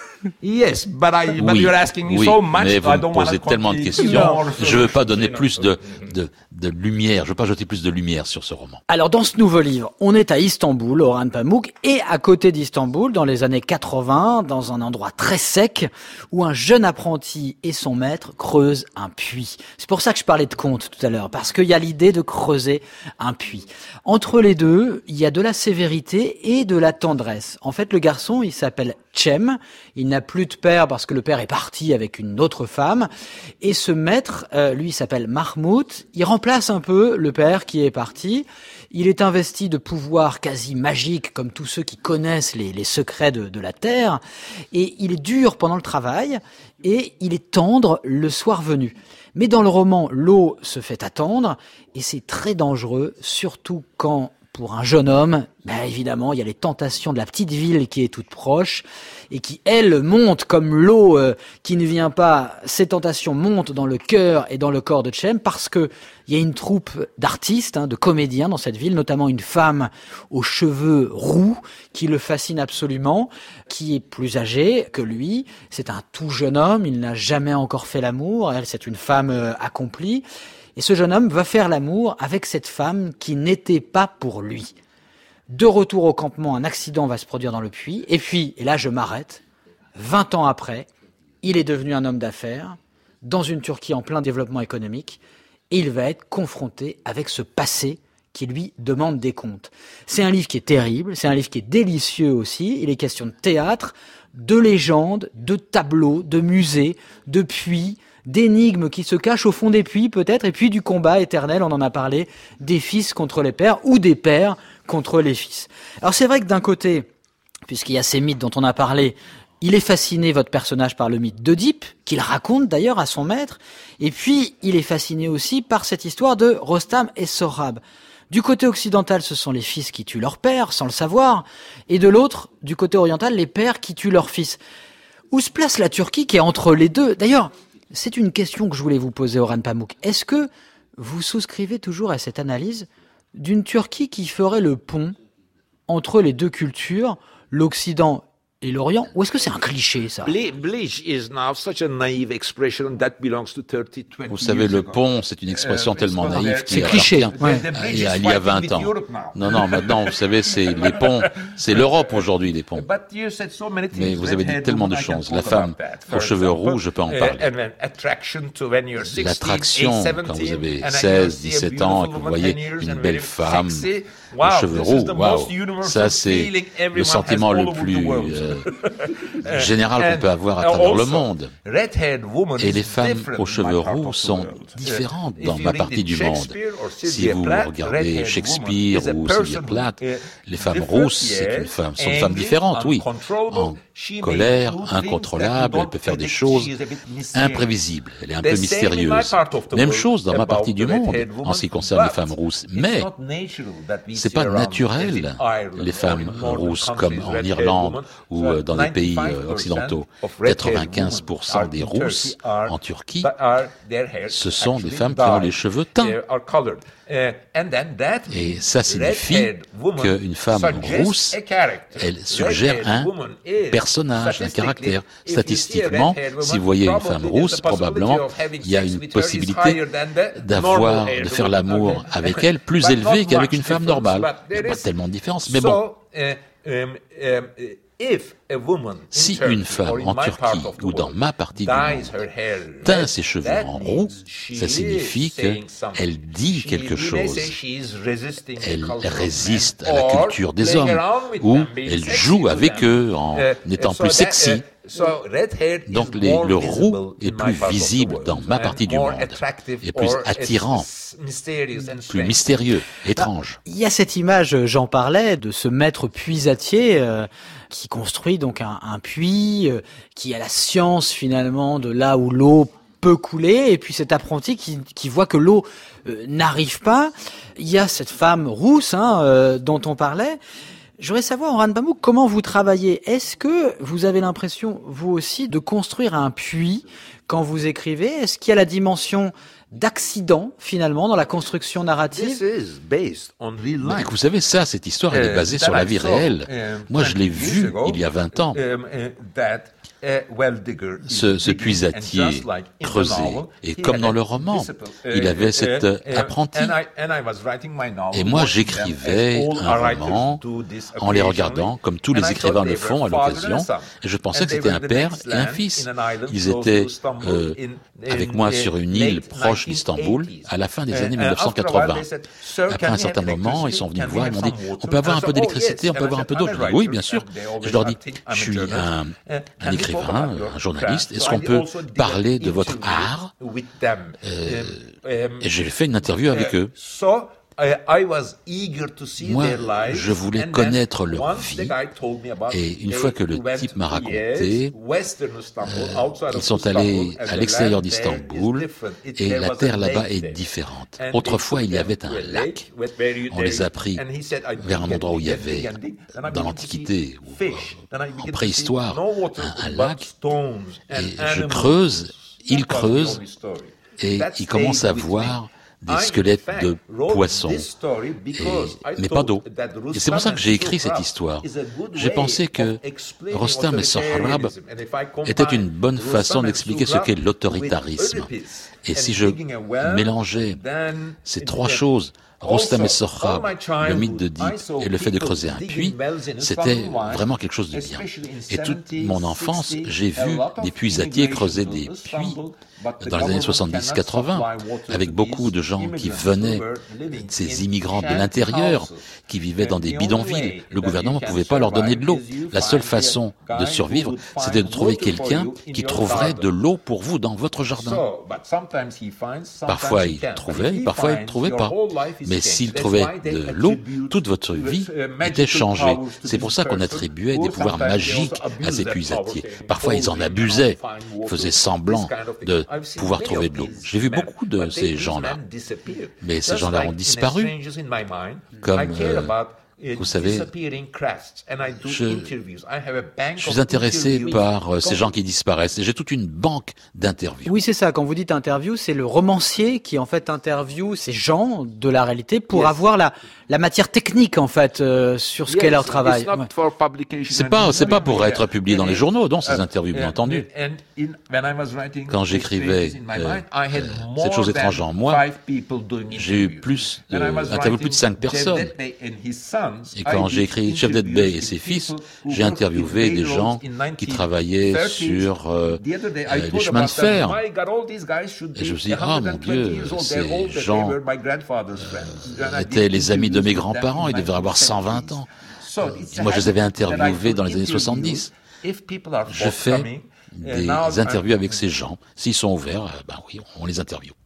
Yes, but I, but oui, you're asking me oui, so much, mais vous I me don't want posez to tellement de questions. Je ne veux pas donner plus de, de, de lumière, je ne veux pas jeter plus de lumière sur ce roman. Alors, dans ce nouveau livre, on est à Istanbul, Orhan Pamuk, et à côté d'Istanbul, dans les années quatre-vingts, dans un endroit très sec, où un jeune apprenti et son maître creusent un puits. C'est pour ça que je parlais de conte tout à l'heure, parce qu'il y a l'idée de creuser un puits. Entre les deux, il y a de la sévérité et de la tendresse. En fait, le garçon, il s'appelle Cem, il n'a plus de père parce que le père est parti avec une autre femme, et ce maître, euh, lui, il s'appelle Mahmoud, il remplace un peu le père qui est parti, il est investi de pouvoirs quasi magiques comme tous ceux qui connaissent les, les secrets de, de la terre, et il est dur pendant le travail, et il est tendre le soir venu. Mais dans le roman, l'eau se fait attendre, et c'est très dangereux, surtout quand, pour un jeune homme, ben évidemment, il y a les tentations de la petite ville qui est toute proche et qui, elle, monte comme l'eau euh, qui ne vient pas. Ces tentations montent dans le cœur et dans le corps de Cem parce que il y a une troupe d'artistes, hein, de comédiens dans cette ville, notamment une femme aux cheveux roux qui le fascine absolument, qui est plus âgée que lui. C'est un tout jeune homme, il n'a jamais encore fait l'amour. Elle, c'est une femme euh, accomplie. Et ce jeune homme va faire l'amour avec cette femme qui n'était pas pour lui. De retour au campement, un accident va se produire dans le puits. Et puis, et là je m'arrête, vingt ans après, il est devenu un homme d'affaires dans une Turquie en plein développement économique. Et il va être confronté avec ce passé qui lui demande des comptes. C'est un livre qui est terrible, c'est un livre qui est délicieux aussi. Il est question de théâtre, de légendes, de tableaux, de musées, de puits, d'énigmes qui se cachent au fond des puits peut-être, et puis du combat éternel, on en a parlé, des fils contre les pères, ou des pères contre les fils. Alors c'est vrai que d'un côté, puisqu'il y a ces mythes dont on a parlé, il est fasciné, votre personnage, par le mythe d'Oedipe, qu'il raconte d'ailleurs à son maître, et puis il est fasciné aussi par cette histoire de Rostam et Sohrab. Du côté occidental, ce sont les fils qui tuent leur père, sans le savoir, et de l'autre, du côté oriental, les pères qui tuent leurs fils. Où se place la Turquie qui est entre les deux? D'ailleurs, c'est une question que je voulais vous poser, Orhan Pamuk. Est-ce que vous souscrivez toujours à cette analyse d'une Turquie qui ferait le pont entre les deux cultures, l'Occident et l'Orient, ou est-ce que c'est un cliché, ça? Vous savez, le pont, c'est une expression tellement naïve qui c'est cliché, ouais. il y a, il y a vingt ans. Non, non, maintenant, vous savez, c'est les ponts, c'est l'Europe aujourd'hui, les ponts. Mais vous avez dit tellement de choses. La femme aux cheveux roux, je peux en parler. L'attraction, quand vous avez seize, dix-sept ans et que vous voyez une belle femme aux cheveux roux, waouh, ça c'est le sentiment le plus euh, général qu'on peut avoir à travers le monde. Et les femmes aux cheveux roux sont différentes dans ma partie du monde. Si vous regardez Shakespeare ou Sylvia Plath, les femmes rousses, c'est une femme, sont des femmes différentes, oui. En colère incontrôlable, elle peut faire des choses imprévisibles, elle est un peu mystérieuse. Même chose dans ma partie du monde, en ce qui concerne les femmes rousses. Mais c'est pas naturel, les femmes rousses, comme en Irlande ou dans les pays occidentaux. quatre-vingt-quinze pour cent des rousses en Turquie, ce sont des femmes qui ont les cheveux teints. Et ça signifie qu'une femme rousse, elle suggère un personnage, un caractère. Statistiquement, si vous voyez une femme rousse, probablement, il y a une possibilité d'avoir, de faire l'amour avec elle plus élevée qu'avec une femme normale. Il n'y a pas tellement de différence, mais bon. Si une femme en Turquie ou dans ma partie du monde teint ses cheveux en roux, ça signifie qu'elle dit quelque chose. Elle résiste à la culture des hommes, ou elle joue avec eux en étant plus sexy. Donc les, le roux est plus visible dans ma partie du monde, est plus attirant, plus mystérieux, étrange. Il y a cette image, j'en parlais, de ce maître puisatier euh, qui construit donc un, un puits, euh, qui a la science finalement de là où l'eau peut couler, et puis cet apprenti qui, qui voit que l'eau euh, n'arrive pas. Il y a cette femme rousse hein, euh, dont on parlait. Je voudrais savoir, Orhan Pamuk, comment vous travaillez. Est-ce que vous avez l'impression, vous aussi, de construire un puits quand vous écrivez? Est-ce qu'il y a la dimension d'accident, finalement, dans la construction narrative? Mais vous savez, ça, cette histoire, elle est basée sur la vie réelle. Moi, je l'ai vu il y a vingt ans. Ce, ce puisatier creusé, et comme dans le roman, il avait cet apprenti. Et moi, j'écrivais un roman en les regardant, comme tous les écrivains le font à l'occasion, et je pensais que c'était un père et un fils. Ils étaient euh, avec moi sur une île proche d'Istanbul à la fin des années mille neuf cent quatre-vingts. Après un certain moment, ils sont venus me voir, ils m'ont dit « On peut avoir un peu d'électricité, on peut avoir un peu d'eau ?» Je dis « Oui, bien sûr. » Je leur dis « Je suis un, un écrivain, un journaliste, est-ce qu'on peut parler de votre art ?» euh, Et j'ai fait une interview avec eux. Moi, je voulais connaître leur vie, et une fois que le type m'a raconté, euh, ils sont allés à l'extérieur d'Istanbul, et la terre là-bas est différente. Autrefois, il y avait un lac. On les a pris vers un endroit où il y avait, dans l'Antiquité, ou en préhistoire, un, un lac, et je creuse, ils creusent, et ils commencent à voir des squelettes de poissons, et, mais pas d'eau. Et c'est pour ça que j'ai écrit cette histoire. J'ai pensé que Rostam et Sohrab était une bonne façon d'expliquer ce qu'est l'autoritarisme. Et si je mélangeais ces trois choses, Rostam et Sohrab, le mythe d'Oedipe et le fait de creuser un puits, c'était vraiment quelque chose de bien. Et toute mon enfance, j'ai vu des puisatiers creuser des puits dans les années soixante-dix quatre-vingts, avec beaucoup de gens qui venaient, ces immigrants de l'intérieur, qui vivaient dans des bidonvilles. Le gouvernement ne pouvait pas leur donner de l'eau. La seule façon de survivre, c'était de trouver quelqu'un qui trouverait de l'eau pour vous dans votre jardin. Parfois il trouvait, parfois il ne trouvait pas. Mais s'il trouvait de l'eau, toute votre vie était changée. C'est pour ça qu'on attribuait des pouvoirs magiques à ces puisatiers. Parfois ils en abusaient, ils faisaient semblant de pouvoir trouver de l'eau. J'ai vu beaucoup de ces gens-là, mais ces gens-là ont disparu, comme, euh, vous savez, je, je suis intéressé par euh, ces gens qui disparaissent, et j'ai toute une banque d'interviews. Oui, c'est ça, quand vous dites interview, c'est le romancier qui en fait interview ces gens de la réalité pour yes. avoir la, la matière technique en fait euh, sur ce yes, qu'est leur travail. Ouais. C'est pas, c'est pas pour être publié dans les journaux, donc ces interviews, bien entendu. Quand j'écrivais euh, euh, cette chose étrange en moi, j'ai eu plus de, interviewé plus de cinq personnes. Et quand j'ai écrit Chef Bey et ses fils, j'ai interviewé des gens qui travaillaient sur euh, euh, les chemins de fer. Et je me suis dit, ah mon Dieu, ces gens euh, étaient les amis de mes grands-parents, ils devaient avoir cent vingt ans. Moi, je les avais interviewés dans les années soixante-dix. Je fais des interviews avec ces gens. S'ils sont ouverts, ben oui, on les interviewe.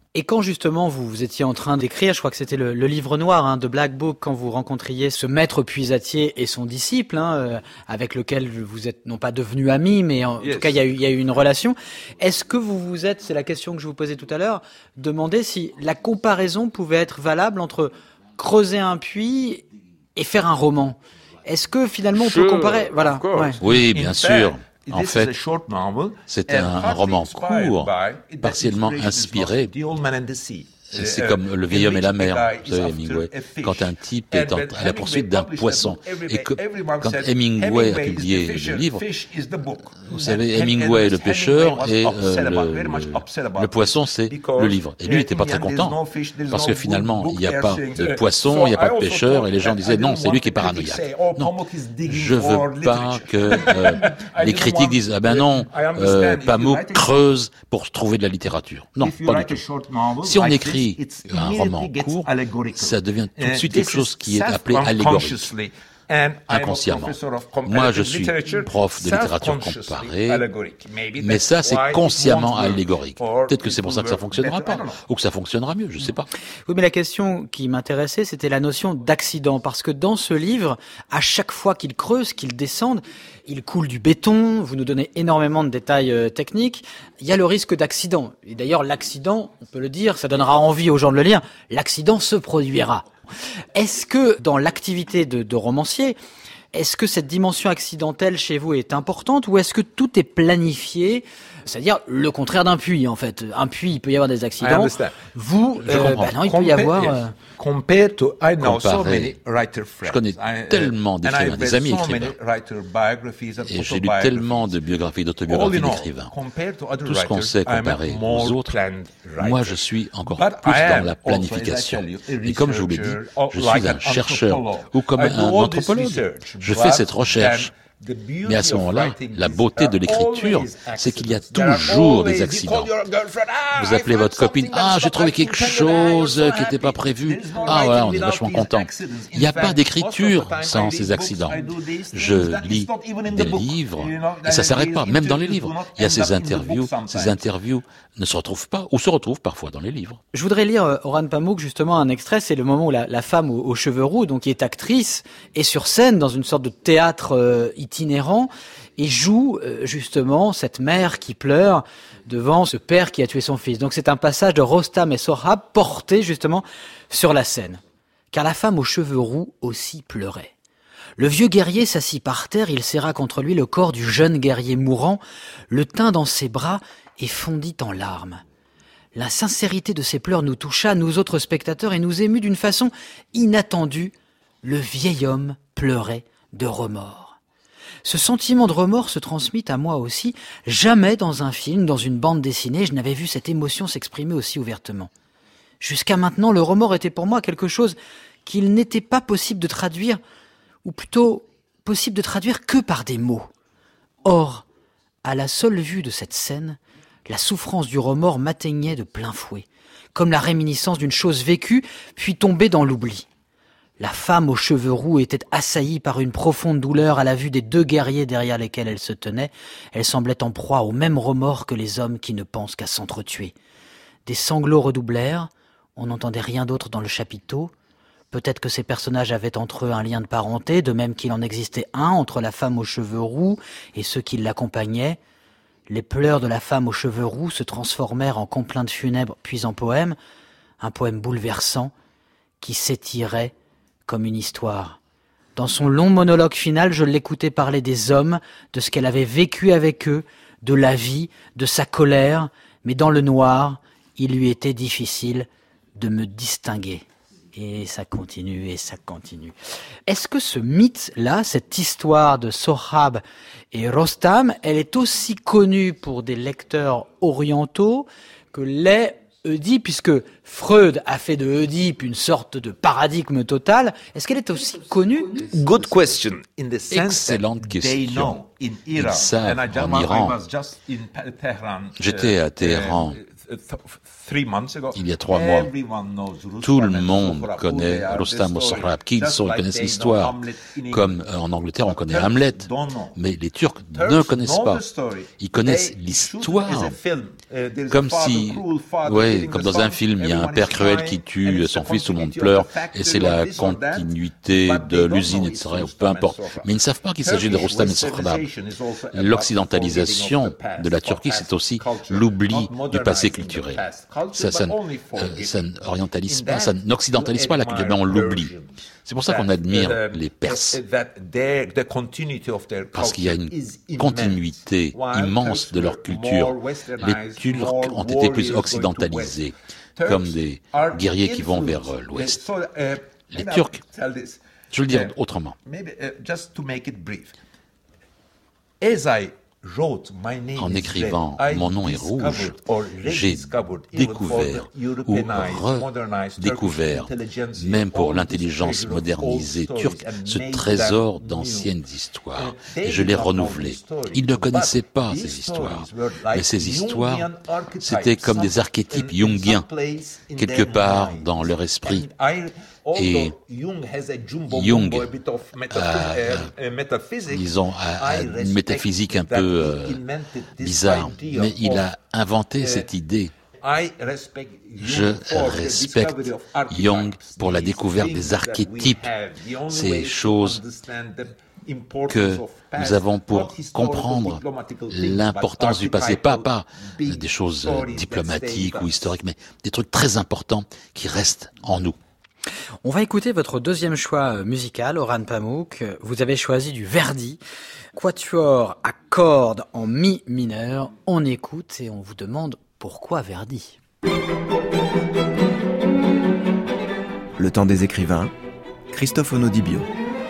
Et quand justement vous, vous étiez en train d'écrire, je crois que c'était le, le livre noir hein, de Black Book, quand vous rencontriez ce maître puisatier et son disciple, hein, euh, avec lequel vous êtes non pas devenus amis, mais en yes. tout cas il y a eu, il y a eu une relation. Est-ce que vous vous êtes, c'est la question que je vous posais tout à l'heure, demandé si la comparaison pouvait être valable entre creuser un puits et faire un roman? Est-ce que finalement on sure, peut comparer? Voilà. Ouais. Oui, bien sûr. En fait, c'est un, un roman court, partiellement inspiré. C'est comme Le vieil homme et la mer, vous savez, Hemingway. Quand un type est en, à la poursuite d'un poisson, et que quand Hemingway a publié le livre, vous savez, Hemingway est le pêcheur et euh, le, le, le poisson, c'est le livre. Et lui, il n'était pas très content, parce que finalement, il n'y a pas de poisson, il n'y a pas de pêcheur, et les gens disaient, non, c'est lui qui est paranoïaque. Non, je veux pas que euh, les critiques disent, ah ben non, euh, Pamuk creuse pour trouver de la littérature. Non, pas du tout. Si on écrit un roman court, ça devient tout de suite quelque chose qui est appelé allégorique, inconsciemment. Moi, je suis prof de littérature comparée, mais ça, c'est consciemment allégorique. Peut-être que c'est pour ça que ça fonctionnera pas, ou que ça fonctionnera mieux, je sais pas. Oui, mais la question qui m'intéressait, c'était la notion d'accident, parce que dans ce livre, à chaque fois qu'il creuse, qu'il descende, il coule du béton, vous nous donnez énormément de détails euh, techniques, il y a le risque d'accident. Et d'ailleurs, l'accident, on peut le dire, ça donnera envie aux gens de le lire, l'accident se produira. Est-ce que dans l'activité de, de romancier, est-ce que cette dimension accidentelle chez vous est importante ou est-ce que tout est planifié? C'est-à-dire le contraire d'un puits, en fait. Un puits, il peut y avoir des accidents. Vous, euh, bah non, il peut y avoir... Euh... Compared to, I know so many writer friends. Je connais tellement d'écrivains, des amis écrivains. Et j'ai lu tellement de biographies, d'autobiographies d'écrivains. Tout ce qu'on sait comparé aux autres, moi je suis encore plus dans la planification. Et comme je vous l'ai dit, je suis un chercheur ou comme un anthropologue. Je fais cette recherche. Mais à ce moment-là, la beauté de l'écriture, c'est qu'il y a toujours des accidents. Vous appelez votre copine, ah, j'ai trouvé quelque chose qui n'était pas prévu. Ah, voilà, on est vachement content. Il n'y a pas d'écriture sans ces accidents. Je lis des livres, et ça s'arrête pas, même dans les livres. Il y a ces interviews, ces interviews ne se retrouvent pas, ou se retrouvent parfois dans les livres. Je voudrais lire, euh, Orhan Pamuk, justement, un extrait, c'est le moment où la, la femme aux, aux cheveux roux, donc qui est actrice, est sur scène dans une sorte de théâtre euh, itinérant, et joue euh, justement cette mère qui pleure devant ce père qui a tué son fils. Donc c'est un passage de Rostam et Sohrab porté justement sur la scène. Car la femme aux cheveux roux aussi pleurait. Le vieux guerrier s'assit par terre, il serra contre lui le corps du jeune guerrier mourant, le tint dans ses bras et fondit en larmes. La sincérité de ses pleurs nous toucha, nous autres spectateurs, et nous émut d'une façon inattendue. Le vieil homme pleurait de remords. Ce sentiment de remords se transmit à moi aussi. Jamais dans un film, dans une bande dessinée, je n'avais vu cette émotion s'exprimer aussi ouvertement. Jusqu'à maintenant, le remords était pour moi quelque chose qu'il n'était pas possible de traduire, ou plutôt possible de traduire que par des mots. Or, à la seule vue de cette scène, la souffrance du remords m'atteignait de plein fouet, comme la réminiscence d'une chose vécue, puis tombée dans l'oubli. La femme aux cheveux roux était assaillie par une profonde douleur à la vue des deux guerriers derrière lesquels elle se tenait. Elle semblait en proie au même remords que les hommes qui ne pensent qu'à s'entretuer. Des sanglots redoublèrent, on n'entendait rien d'autre dans le chapiteau. Peut-être que ces personnages avaient entre eux un lien de parenté, de même qu'il en existait un entre la femme aux cheveux roux et ceux qui l'accompagnaient. Les pleurs de la femme aux cheveux roux se transformèrent en complaintes funèbres, puis en poème, un poème bouleversant qui s'étirait comme une histoire. Dans son long monologue final, je l'écoutais parler des hommes, de ce qu'elle avait vécu avec eux, de la vie, de sa colère, mais dans le noir, il lui était difficile de me distinguer. Et ça continue, et ça continue. Est-ce que ce mythe-là, cette histoire de Sohrab et Rostam, elle est aussi connue pour des lecteurs orientaux que l'est Oedipe, puisque Freud a fait de Oedipe une sorte de paradigme total. Est-ce qu'elle est aussi connue? Good question. In the sense Excellente question. Ils savent en Iran. J'étais à Téhéran il y a trois mois, tout le monde connaît Rustam et Sohrab. Qui ils sont? Ils connaissent l'histoire. Comme euh, en Angleterre, on connaît Hamlet. Mais les Turcs ne connaissent pas. Ils connaissent l'histoire. Comme si, ouais, comme dans un film, il y a un père cruel qui tue son fils, tout le monde pleure, et c'est la continuité de l'usine, et cetera. Peu importe. Mais ils ne savent pas qu'il s'agit de Rustam et Sohrab. L'occidentalisation de la Turquie, c'est aussi l'oubli du passé culturel. Ça, ça, euh, ça n'orientalise pas, ça n'occidentalise pas la culture, mais on l'oublie. C'est pour ça qu'on admire les Perses. Parce qu'il y a une continuité immense de leur culture. Les Turcs ont été plus occidentalisés, comme des guerriers qui vont vers euh, l'ouest. Les Turcs, je vais le dire autrement. En écrivant « Mon nom est rouge », j'ai découvert ou redécouvert, même pour l'intelligence modernisée turque, ce trésor d'anciennes histoires. Et je l'ai renouvelé. Ils ne connaissaient pas ces histoires. Mais ces histoires, c'était comme des archétypes jungiens, quelque part dans leur esprit. Et Jung a, disons, a, a une métaphysique un peu euh, bizarre, mais il a inventé cette idée. Je respecte Jung pour la découverte des archétypes, ces choses que nous avons pour comprendre l'importance du passé, pas, pas des choses euh, diplomatiques ou historiques, mais des trucs très importants qui restent en nous. On va écouter votre deuxième choix musical, Orhan Pamuk. Vous avez choisi du Verdi, quatuor à cordes en mi mineur. On écoute et on vous demande pourquoi Verdi. Le temps des écrivains, Christophe Onodibio.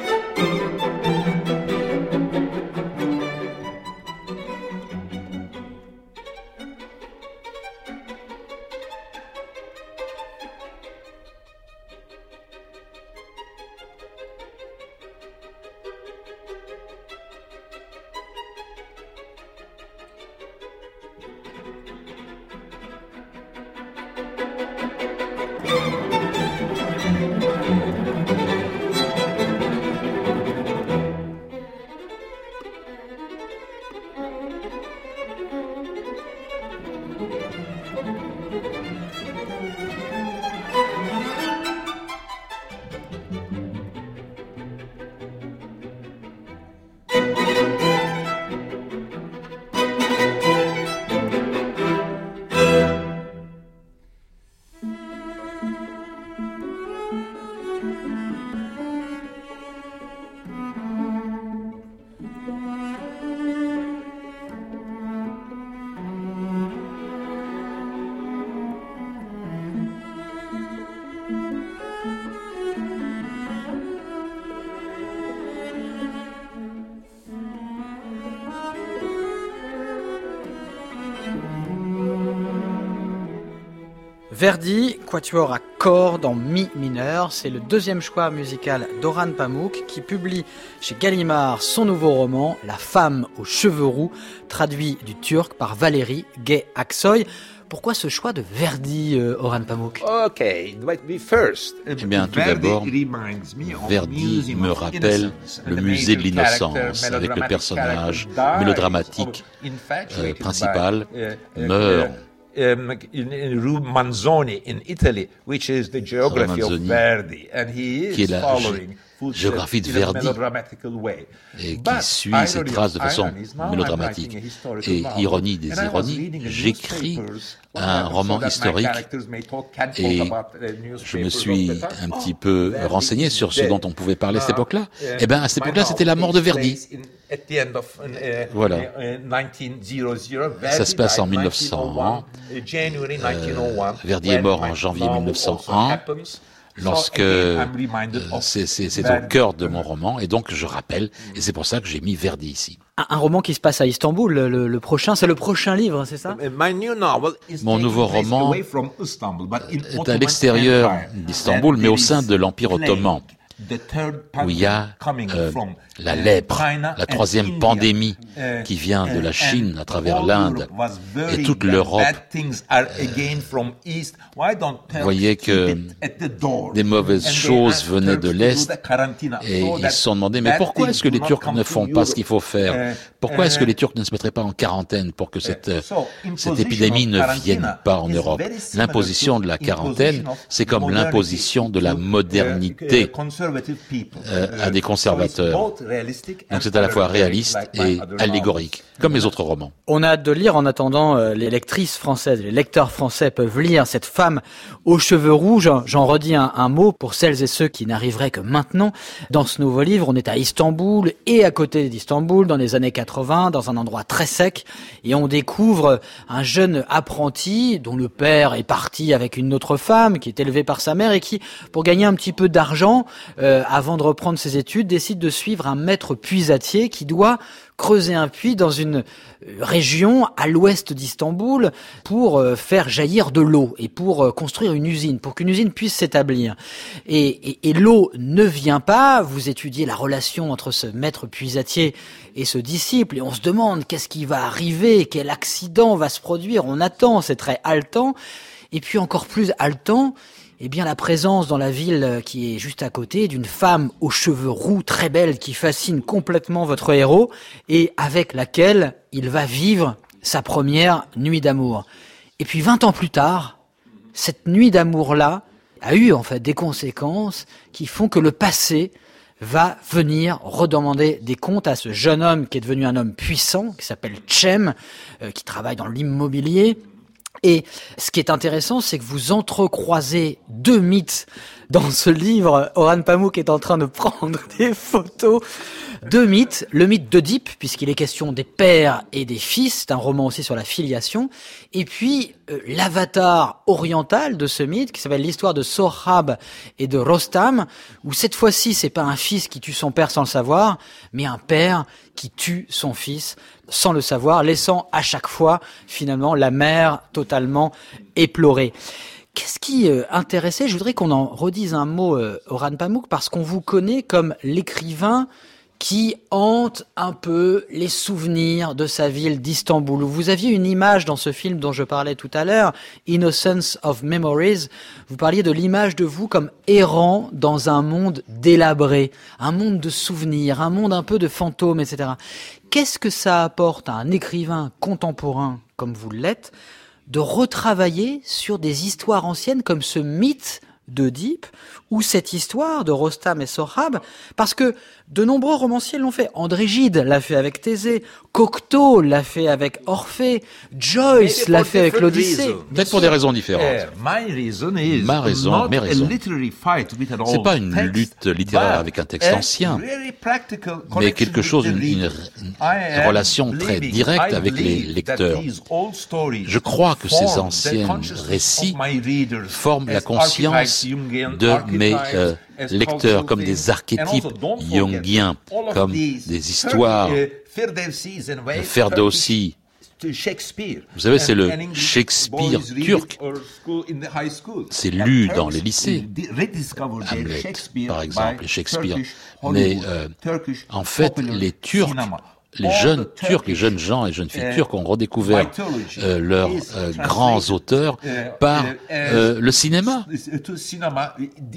Verdi, quatuor à cordes en mi mineur, c'est le deuxième choix musical d'Orhan Pamuk qui publie chez Gallimard son nouveau roman « La femme aux cheveux roux », traduit du turc par Valérie Gay-Aksoy. Pourquoi ce choix de Verdi, euh, Orhan Pamuk? Okay, first, eh bien, tout d'abord, Verdi me rappelle le musée de l'innocence, avec le personnage mélodramatique euh, principal meurt. Um, in, in Rue Manzoni in Italy, which is the geography of Verdi, and he is qui est la following géographie de Verdi et qui suit ses traces de façon mélodramatique. Et ironie des ironies, j'écris un roman historique et je me suis un petit peu renseigné sur ce dont on pouvait parler à cette époque-là. Eh bien, à cette époque-là, c'était la mort de Verdi. Voilà. Ça se passe en mille neuf cent un. Euh, Verdi est mort en janvier mille neuf cent un. Lorsque euh, c'est, c'est, c'est au cœur de mon roman, et donc je rappelle, et c'est pour ça que j'ai mis Verdi ici. Un, un roman qui se passe à Istanbul, le, le, le prochain, c'est le prochain livre, c'est ça? Mon nouveau roman est à l'extérieur d'Istanbul, mais au sein de l'Empire ottoman, où il y a euh, la lèpre, la troisième pandémie qui vient de la Chine à travers l'Inde et toute l'Europe euh, voyaient que des mauvaises choses venaient de l'Est et ils se sont demandé mais pourquoi est-ce que les Turcs ne font pas ce qu'il faut faire? Pourquoi est-ce que les Turcs ne se mettraient pas en quarantaine pour que cette, cette épidémie ne vienne pas en Europe? L'imposition de la quarantaine, c'est comme l'imposition de la modernité euh, à des conservateurs. Donc c'est à la fois réaliste et allégorique, comme les autres romans. On a hâte de lire, en attendant, euh, les lectrices françaises, les lecteurs français peuvent lire cette femme aux cheveux rouges. J'en redis un, un mot pour celles et ceux qui n'arriveraient que maintenant. Dans ce nouveau livre, on est à Istanbul et à côté d'Istanbul, dans les années quatre-vingts, dans un endroit très sec, et on découvre un jeune apprenti dont le père est parti avec une autre femme, qui est élevée par sa mère et qui, pour gagner un petit peu d'argent, euh, avant de reprendre ses études, décide de suivre un maître puisatier qui doit creuser un puits dans une région à l'ouest d'Istanbul pour faire jaillir de l'eau et pour construire une usine, pour qu'une usine puisse s'établir. Et, et, et l'eau ne vient pas. Vous étudiez la relation entre ce maître puisatier et ce disciple et on se demande qu'est-ce qui va arriver, quel accident va se produire. On attend, c'est très haletant. Et puis encore plus haletant, eh bien la présence dans la ville qui est juste à côté d'une femme aux cheveux roux très belle qui fascine complètement votre héros et avec laquelle il va vivre sa première nuit d'amour. Et puis vingt ans plus tard, cette nuit d'amour-là a eu en fait des conséquences qui font que le passé va venir redemander des comptes à ce jeune homme qui est devenu un homme puissant, qui s'appelle Cem, euh, qui travaille dans l'immobilier. Et ce qui est intéressant, c'est que vous entrecroisez deux mythes dans ce livre. Orhan Pamuk est en train de prendre des photos. Deux mythes. Le mythe d'Œdipe, puisqu'il est question des pères et des fils. C'est un roman aussi sur la filiation. Et puis, euh, l'avatar oriental de ce mythe, qui s'appelle l'histoire de Sohrab et de Rostam, où cette fois-ci, c'est pas un fils qui tue son père sans le savoir, mais un père qui tue son fils sans le savoir, laissant à chaque fois, finalement, la mère totalement éplorée. Qu'est-ce qui euh, intéressait? Je voudrais qu'on en redise un mot, euh, Orhan Pamuk, parce qu'on vous connaît comme l'écrivain qui hante un peu les souvenirs de sa ville d'Istanbul. Vous aviez une image dans ce film dont je parlais tout à l'heure, Innocence of Memories. Vous parliez de l'image de vous comme errant dans un monde délabré, un monde de souvenirs, un monde un peu de fantômes, et cetera. Qu'est-ce que ça apporte à un écrivain contemporain comme vous l'êtes de retravailler sur des histoires anciennes comme ce mythe d'Œdipe ou cette histoire de Rostam et Sohrab, parce que de nombreux romanciers l'ont fait. André Gide l'a fait avec Thésée, Cocteau l'a fait avec Orphée, Joyce l'a fait avec l'Odyssée. Peut-être pour des raisons différentes. Ma raison, mes raisons. C'est pas une lutte littéraire avec un texte ancien, mais quelque chose, une, une, une relation très directe avec les lecteurs. Je crois que ces anciens récits forment la conscience de mes euh, lecteurs comme des archétypes jungiens, comme des histoires. Ferdowsi, vous savez, c'est le Shakespeare turc. C'est lu dans les lycées. Hamlet, par exemple, et Shakespeare. Mais euh, en fait, les Turcs, les jeunes Turcs, les jeunes gens et jeunes filles turques ont redécouvert euh, leurs euh, grands auteurs par euh, le cinéma. Le cinéma,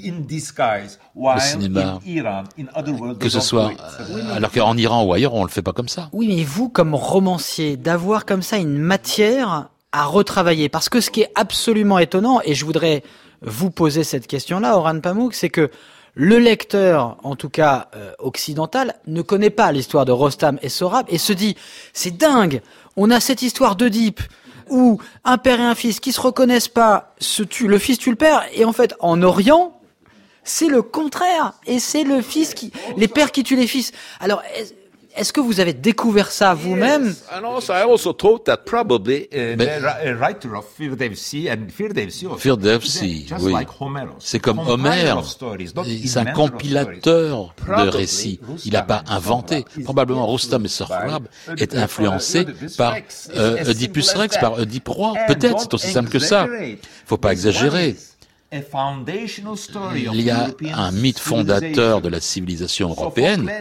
que ce soit euh, alors qu'en Iran ou ailleurs, on le fait pas comme ça. Oui, mais vous, comme romancier, d'avoir comme ça une matière à retravailler, parce que ce qui est absolument étonnant, et je voudrais vous poser cette question-là, Orhan Pamuk, c'est que le lecteur, en tout cas euh, occidental, ne connaît pas l'histoire de Rostam et Sohrab et se dit « c'est dingue, on a cette histoire d'Œdipe où un père et un fils qui se reconnaissent pas, se tuent, le fils tue le père, et en fait en Orient, c'est le contraire, et c'est le fils qui, les pères qui tuent les fils. » Alors, est- Est-ce que vous avez découvert ça vous-même? Yes. And also, I also thought that probably uh, Mais, the writer of Firdevsi and Firdevsi, Firdevsi, just oui. like Homeros, C'est comme compiler Homère. of stories, not C'est un inventor of compilateur stories. de récits. Il n'a pas inventé. Probablement Rostam et Sohrab est influencé par euh, Oedipus Rex, par Oedipe Roi. Peut-être, c'est aussi simple que ça. Il faut pas exagérer. Il y a un mythe fondateur de la civilisation européenne,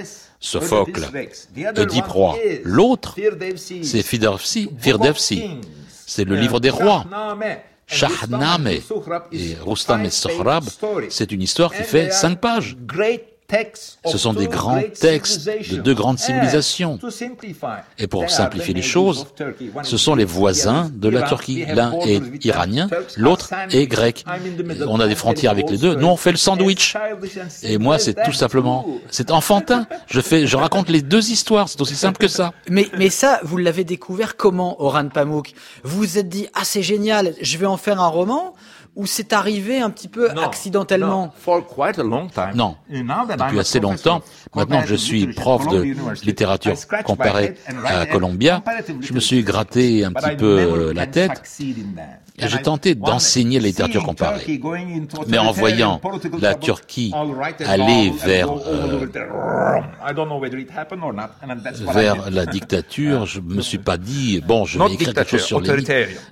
Sophocle, Oedipe roi. L'autre, c'est Firdevsi, Firdevsi. C'est le livre des rois. Shahnameh et Rustam et Sohrab, c'est une histoire qui fait cinq pages. Ce sont des grands textes de deux grandes civilisations. Et pour simplifier les choses, ce sont les voisins de la Turquie. L'un est iranien, l'autre est grec. On a des frontières avec les deux. Nous, on fait le sandwich. Et moi, c'est tout simplement, c'est enfantin. Je fais, je raconte les deux histoires. C'est aussi simple que ça. Mais, mais ça, vous l'avez découvert comment, Orhan Pamuk? Vous vous êtes dit, ah, c'est génial, je vais en faire un roman? Ou c'est arrivé un petit peu non, accidentellement? Non, depuis assez longtemps. Maintenant que je suis prof de littérature comparée à Columbia, je me suis gratté un petit peu la tête et j'ai tenté d'enseigner la littérature comparée. Mais en voyant la Turquie aller vers, euh, vers la dictature, je me suis pas dit, bon, je vais écrire quelque chose sur les...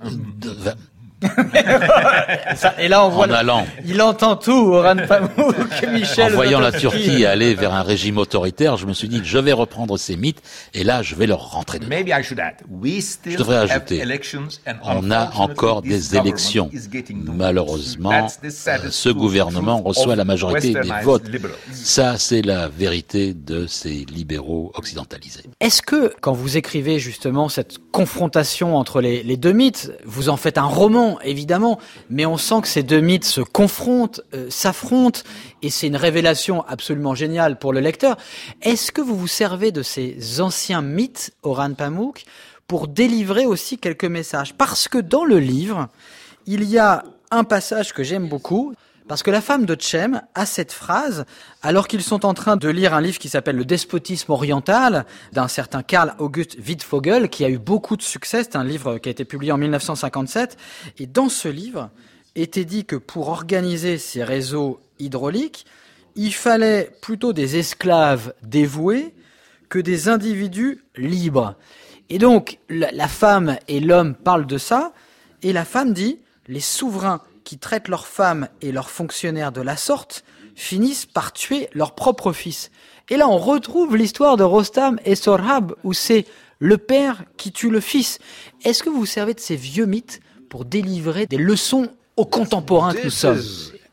Ça, et là, on voit, en allant, il entend tout, Orhan Pamuk, Michel. En voyant la Turquie aller vers un régime autoritaire, je me suis dit, je vais reprendre ces mythes, et là, je vais leur rentrer dedans. Je devrais ajouter, on a encore des élections. Malheureusement, ce gouvernement reçoit la majorité des votes. Ça, c'est la vérité de ces libéraux occidentalisés. Est-ce que, quand vous écrivez justement cette confrontation entre les, les deux mythes, vous en faites un roman, évidemment, mais on sent que ces deux mythes se confrontent, euh, s'affrontent, et c'est une révélation absolument géniale pour le lecteur. Est-ce que vous vous servez de ces anciens mythes, Orhan Pamuk, pour délivrer aussi quelques messages? Parce que dans le livre, il y a un passage que j'aime beaucoup, parce que la femme de Cem a cette phrase, alors qu'ils sont en train de lire un livre qui s'appelle Le despotisme oriental, d'un certain Karl August Wittfogel, qui a eu beaucoup de succès. C'est un livre qui a été publié en mille neuf cent cinquante-sept. Et dans ce livre, était dit que pour organiser ces réseaux hydrauliques, il fallait plutôt des esclaves dévoués que des individus libres. Et donc, la, la femme et l'homme parlent de ça, et la femme dit, les souverains qui traitent leurs femmes et leurs fonctionnaires de la sorte finissent par tuer leur propre fils. Et là, on retrouve l'histoire de Rostam et Sohrab, où c'est le père qui tue le fils. Est-ce que vous vous servez de ces vieux mythes pour délivrer des leçons aux contemporains que nous sommes?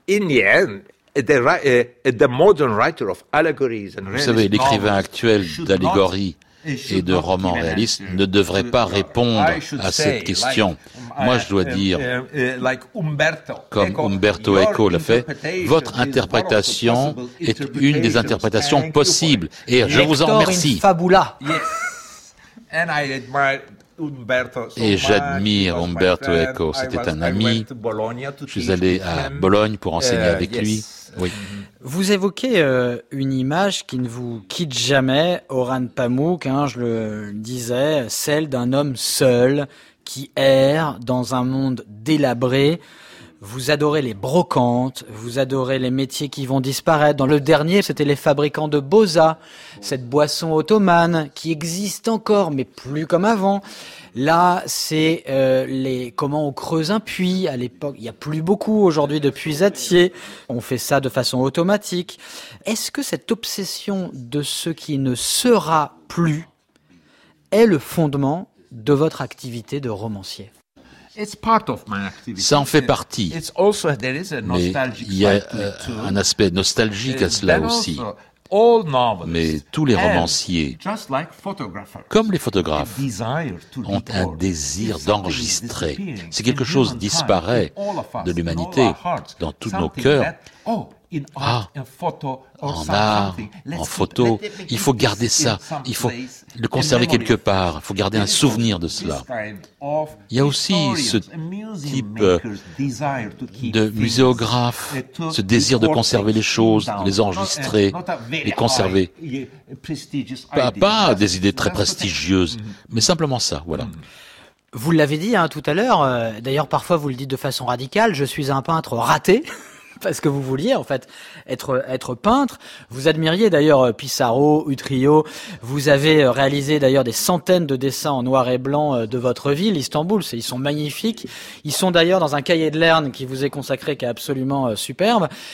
Vous savez, l'écrivain actuel d'allégories et de romans réalistes ne devrait pas répondre à cette question. Moi, je dois dire, comme Umberto Eco l'a fait, votre interprétation est une des interprétations possibles. Et je vous en remercie. Et j'admire Umberto Eco. C'était un ami. Je suis allé à Bologne pour enseigner avec lui. Oui. Vous évoquez euh, une image qui ne vous quitte jamais, Orhan Pamuk, hein, je le disais, celle d'un homme seul qui erre dans un monde délabré. Vous adorez les brocantes, vous adorez les métiers qui vont disparaître. Dans le dernier, c'était les fabricants de boza, cette boisson ottomane qui existe encore, mais plus comme avant. Là, c'est euh, les comment on creuse un puits. À l'époque, il y a plus beaucoup aujourd'hui de puisatiers. On fait ça de façon automatique. Est-ce que cette obsession de ce qui ne sera plus est le fondement de votre activité de romancier? Ça en fait partie, mais il y a euh, un aspect nostalgique à cela aussi. Mais tous les romanciers, comme les photographes, ont un désir d'enregistrer. Si quelque chose disparaît de l'humanité, dans tous nos cœurs, ah, en art, en photo, il faut garder ça, il faut le conserver quelque part, il faut garder un souvenir de cela. Il y a aussi ce type de muséographe, ce désir de conserver les choses, de les enregistrer, les conserver. Pas, pas des idées très prestigieuses, mais simplement ça, voilà. Vous l'avez dit hein, tout à l'heure, euh, d'ailleurs parfois vous le dites de façon radicale, je suis un peintre raté. Parce que vous vouliez en fait être être peintre. Vous admiriez d'ailleurs Pissarro, Utrillo. Vous avez réalisé d'ailleurs des centaines de dessins en noir et blanc de votre ville, Istanbul. Ils sont magnifiques. Ils sont d'ailleurs dans un cahier de Lerne qui vous est consacré, qui est absolument superbe.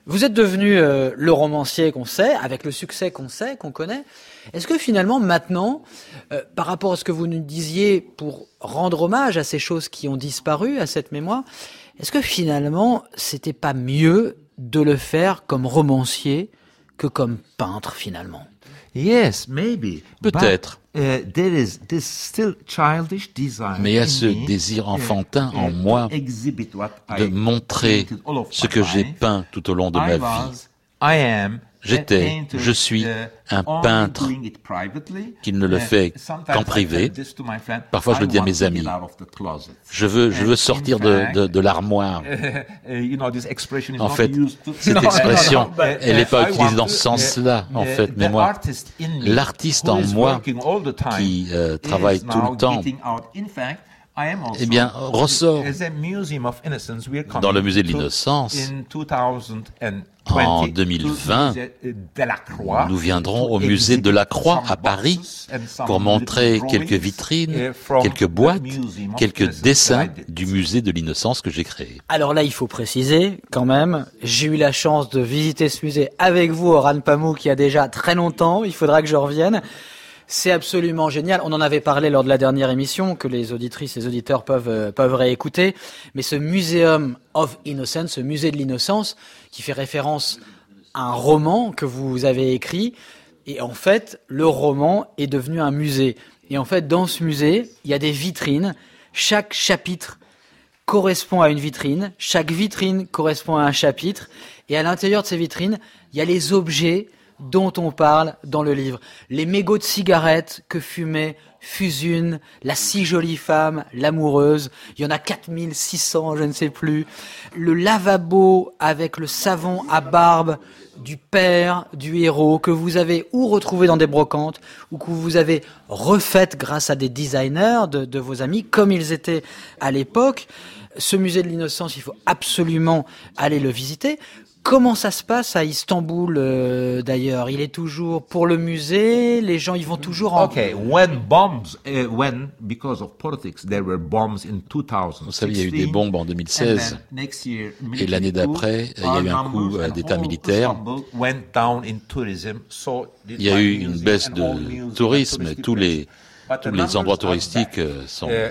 Vous êtes devenu euh, le romancier qu'on sait, avec le succès qu'on sait, qu'on connaît. Est-ce que finalement, maintenant, euh, par rapport à ce que vous nous disiez, pour rendre hommage à ces choses qui ont disparu, à cette mémoire, est-ce que finalement, c'était pas mieux de le faire comme romancier que comme peintre, finalement? Yes, maybe. Peut-être. But, uh, there is this still childish desire Mais il y a in ce me, désir enfantin uh, en uh, moi to exhibit what de I montrer painted all of ce my que j'ai life. peint tout au long de I ma vie. was, I am J'étais, a painter, je suis uh, un only peintre doing it privately. qui ne le Uh, fait sometimes qu'en I privé. tell this to my friend, Parfois, je le I dis à want mes to get amis. out of the closet. Je veux, je veux And sortir in de, fact, de, de l'armoire. Uh, you know, this expression is En not fait, used to- cette No, no, expression, no, but, elle n'est uh, pas I utilisée want dans to, ce sens-là, uh, en uh, fait. Mais the moi, artist in me, l'artiste who en is moi, working all the time, qui euh, is travaille tout now le temps, getting out. In fact, I am also, eh bien, ressort as a Museum of Innocence, we are coming dans le musée de to- l'innocence. in two thousand twenty En to deux mille vingt, the musée de la Croix, nous viendrons au to musée de la exhibit Croix some à Paris boxes and some pour montrer little quelques drawings, vitrines, uh, from quelques the boîtes, Museum of quelques Innocence dessins that I did. du musée de l'innocence que j'ai créé. Alors là, il faut préciser, quand même, j'ai eu la chance de visiter ce musée avec vous, Orhan Pamuk, il y a déjà très longtemps, il faudra que je revienne. C'est absolument génial. On en avait parlé lors de la dernière émission, que les auditrices et les auditeurs peuvent, euh, peuvent réécouter. Mais ce Museum of Innocence, ce musée de l'innocence, qui fait référence à un roman que vous avez écrit. Et en fait, le roman est devenu un musée. Et en fait, dans ce musée, il y a des vitrines. Chaque chapitre correspond à une vitrine. Chaque vitrine correspond à un chapitre. Et à l'intérieur de ces vitrines, il y a les objets dont on parle dans le livre. Les mégots de cigarettes que fumait Fusune, la si jolie femme, l'amoureuse. Il y en a quatre mille six cents, je ne sais plus. Le lavabo avec le savon à barbe du père du héros que vous avez ou retrouvé dans des brocantes ou que vous avez refaites grâce à des designers de, de vos amis comme ils étaient à l'époque. Ce musée de l'innocence, il faut absolument aller le visiter. Comment ça se passe à Istanbul, euh, d'ailleurs? Il est toujours pour le musée, les gens y vont toujours en... Okay, when bombs, uh, when, because of politics, there were bombs in two thousand sixteen. Vous savez, il y a eu des bombes en deux mille seize. And then next year, Et l'année d'après, il y a eu un coup euh, d'État militaire. Went down in tourism, so Il y a eu une baisse de tourisme. Tous les, tous les endroits touristiques euh, sont, euh,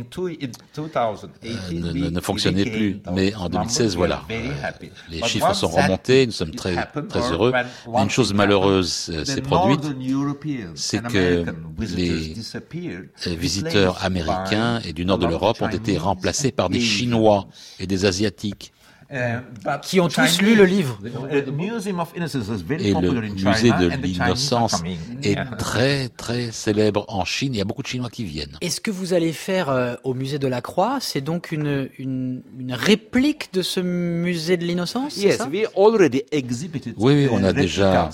ne, ne, ne fonctionnaient plus. Mais en deux mille seize, voilà, euh, les chiffres sont remontés, nous sommes très, très heureux. Mais une chose malheureuse euh, s'est produite, c'est que les visiteurs américains et du nord de l'Europe ont été remplacés par des Chinois et des Asiatiques. Qui ont tous lu le livre. Et le musée de l'innocence est très très célèbre en Chine. Il y a beaucoup de Chinois qui viennent. Et ce que vous allez faire euh, au musée de la Croix, c'est donc une, une, une réplique de ce musée de l'innocence? Yes, ça we already exhibited. Oui, oui, on a déjà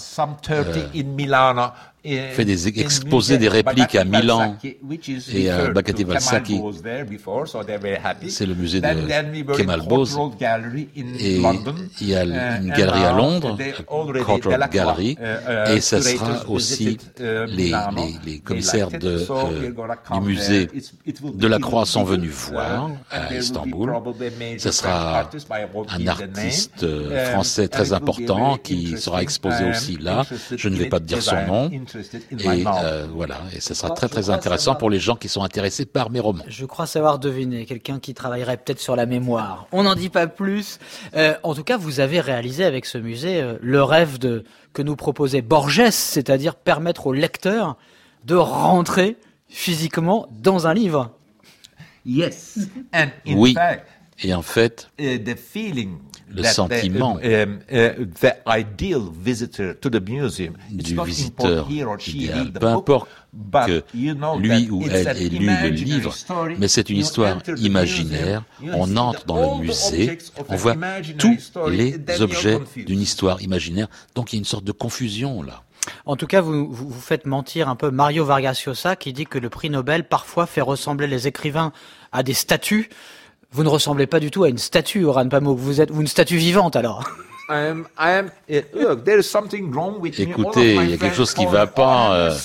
euh, fait des exposés, des répliques à Milan et à Bakati Valsacchi. C'est le musée de Kemal Bose. Et il y a une galerie à Londres, Courtauld Gallery, et ça sera aussi les, les, les commissaires de, euh, du musée de la Croix sont venus voir à Istanbul. Ça sera un artiste euh, français très important qui sera exposé aussi là. Je ne vais pas te dire son nom. Et euh, voilà, et ce sera très très intéressant pour les gens qui sont intéressés par mes romans. Je crois savoir deviner, quelqu'un qui travaillerait peut-être sur la mémoire. On n'en dit pas plus. Euh, en tout cas, vous avez réalisé avec ce musée euh, le rêve de que nous proposait Borges, c'est-à-dire permettre aux lecteurs de rentrer physiquement dans un livre. Yes. And in oui. fact, et en fait, uh, the feeling le sentiment the, um, uh, the ideal visitor to the museum, du visiteur idéal, peu importe que lui ou elle ait lu le livre, mais c'est une histoire imaginaire. On entre dans le musée, on voit tous les objets d'une histoire imaginaire, donc il y a une sorte de confusion là. En tout cas, vous, vous, vous faites mentir un peu Mario Vargas Llosa qui dit que le prix Nobel parfois fait ressembler les écrivains à des statues. Vous ne ressemblez pas du tout à une statue, Orhan Pamuk. Vous êtes vous une statue vivante, alors. Um, I am, uh, look, there is something wrong with Écoutez, il y a quelque chose qui ne va pas euh,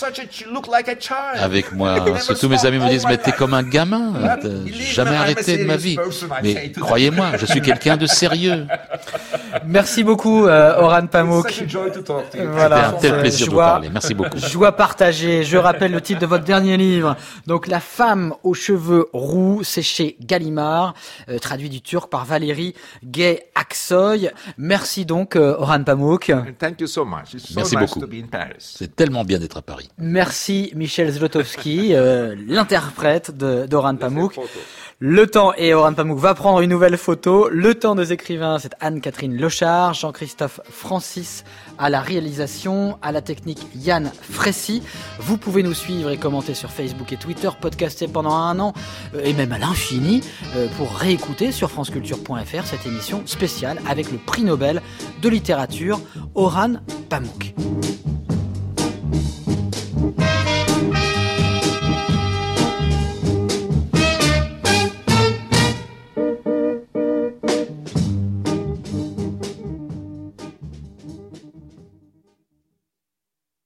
avec moi. Tous mes amis me disent, mais t'es comme un gamin, t'as jamais arrêté de ma vie. Mais croyez-moi, je suis quelqu'un de sérieux. Merci beaucoup, euh, Orhan Pamuk. Such a joy to talk to you. Voilà. C'était un tel plaisir de vous Joie- parler. Merci beaucoup. Joie partagée. Je rappelle le titre de votre dernier livre. Donc, La femme aux cheveux roux, c'est chez Gallimard, euh, traduit du turc par Valérie Gay-Aksoy. Merci donc, euh, Orhan Pamuk. And thank you so much. It's so Merci nice beaucoup. to be in Paris. C'est tellement bien d'être à Paris. Merci, Michel Zlotowski, euh, l'interprète de, d'Orhan Pamuk. Le Temps et Orhan Pamuk va prendre une nouvelle photo. Le Temps des écrivains, c'est Anne-Catherine Lochard, Jean-Christophe Francis à la réalisation, à la technique Yann Fressy. Vous pouvez nous suivre et commenter sur Facebook et Twitter, podcaster pendant un an euh, et même à l'infini euh, pour réécouter sur franceculture point f r cette émission spéciale avec le prix Nobel de littérature Orhan Pamuk.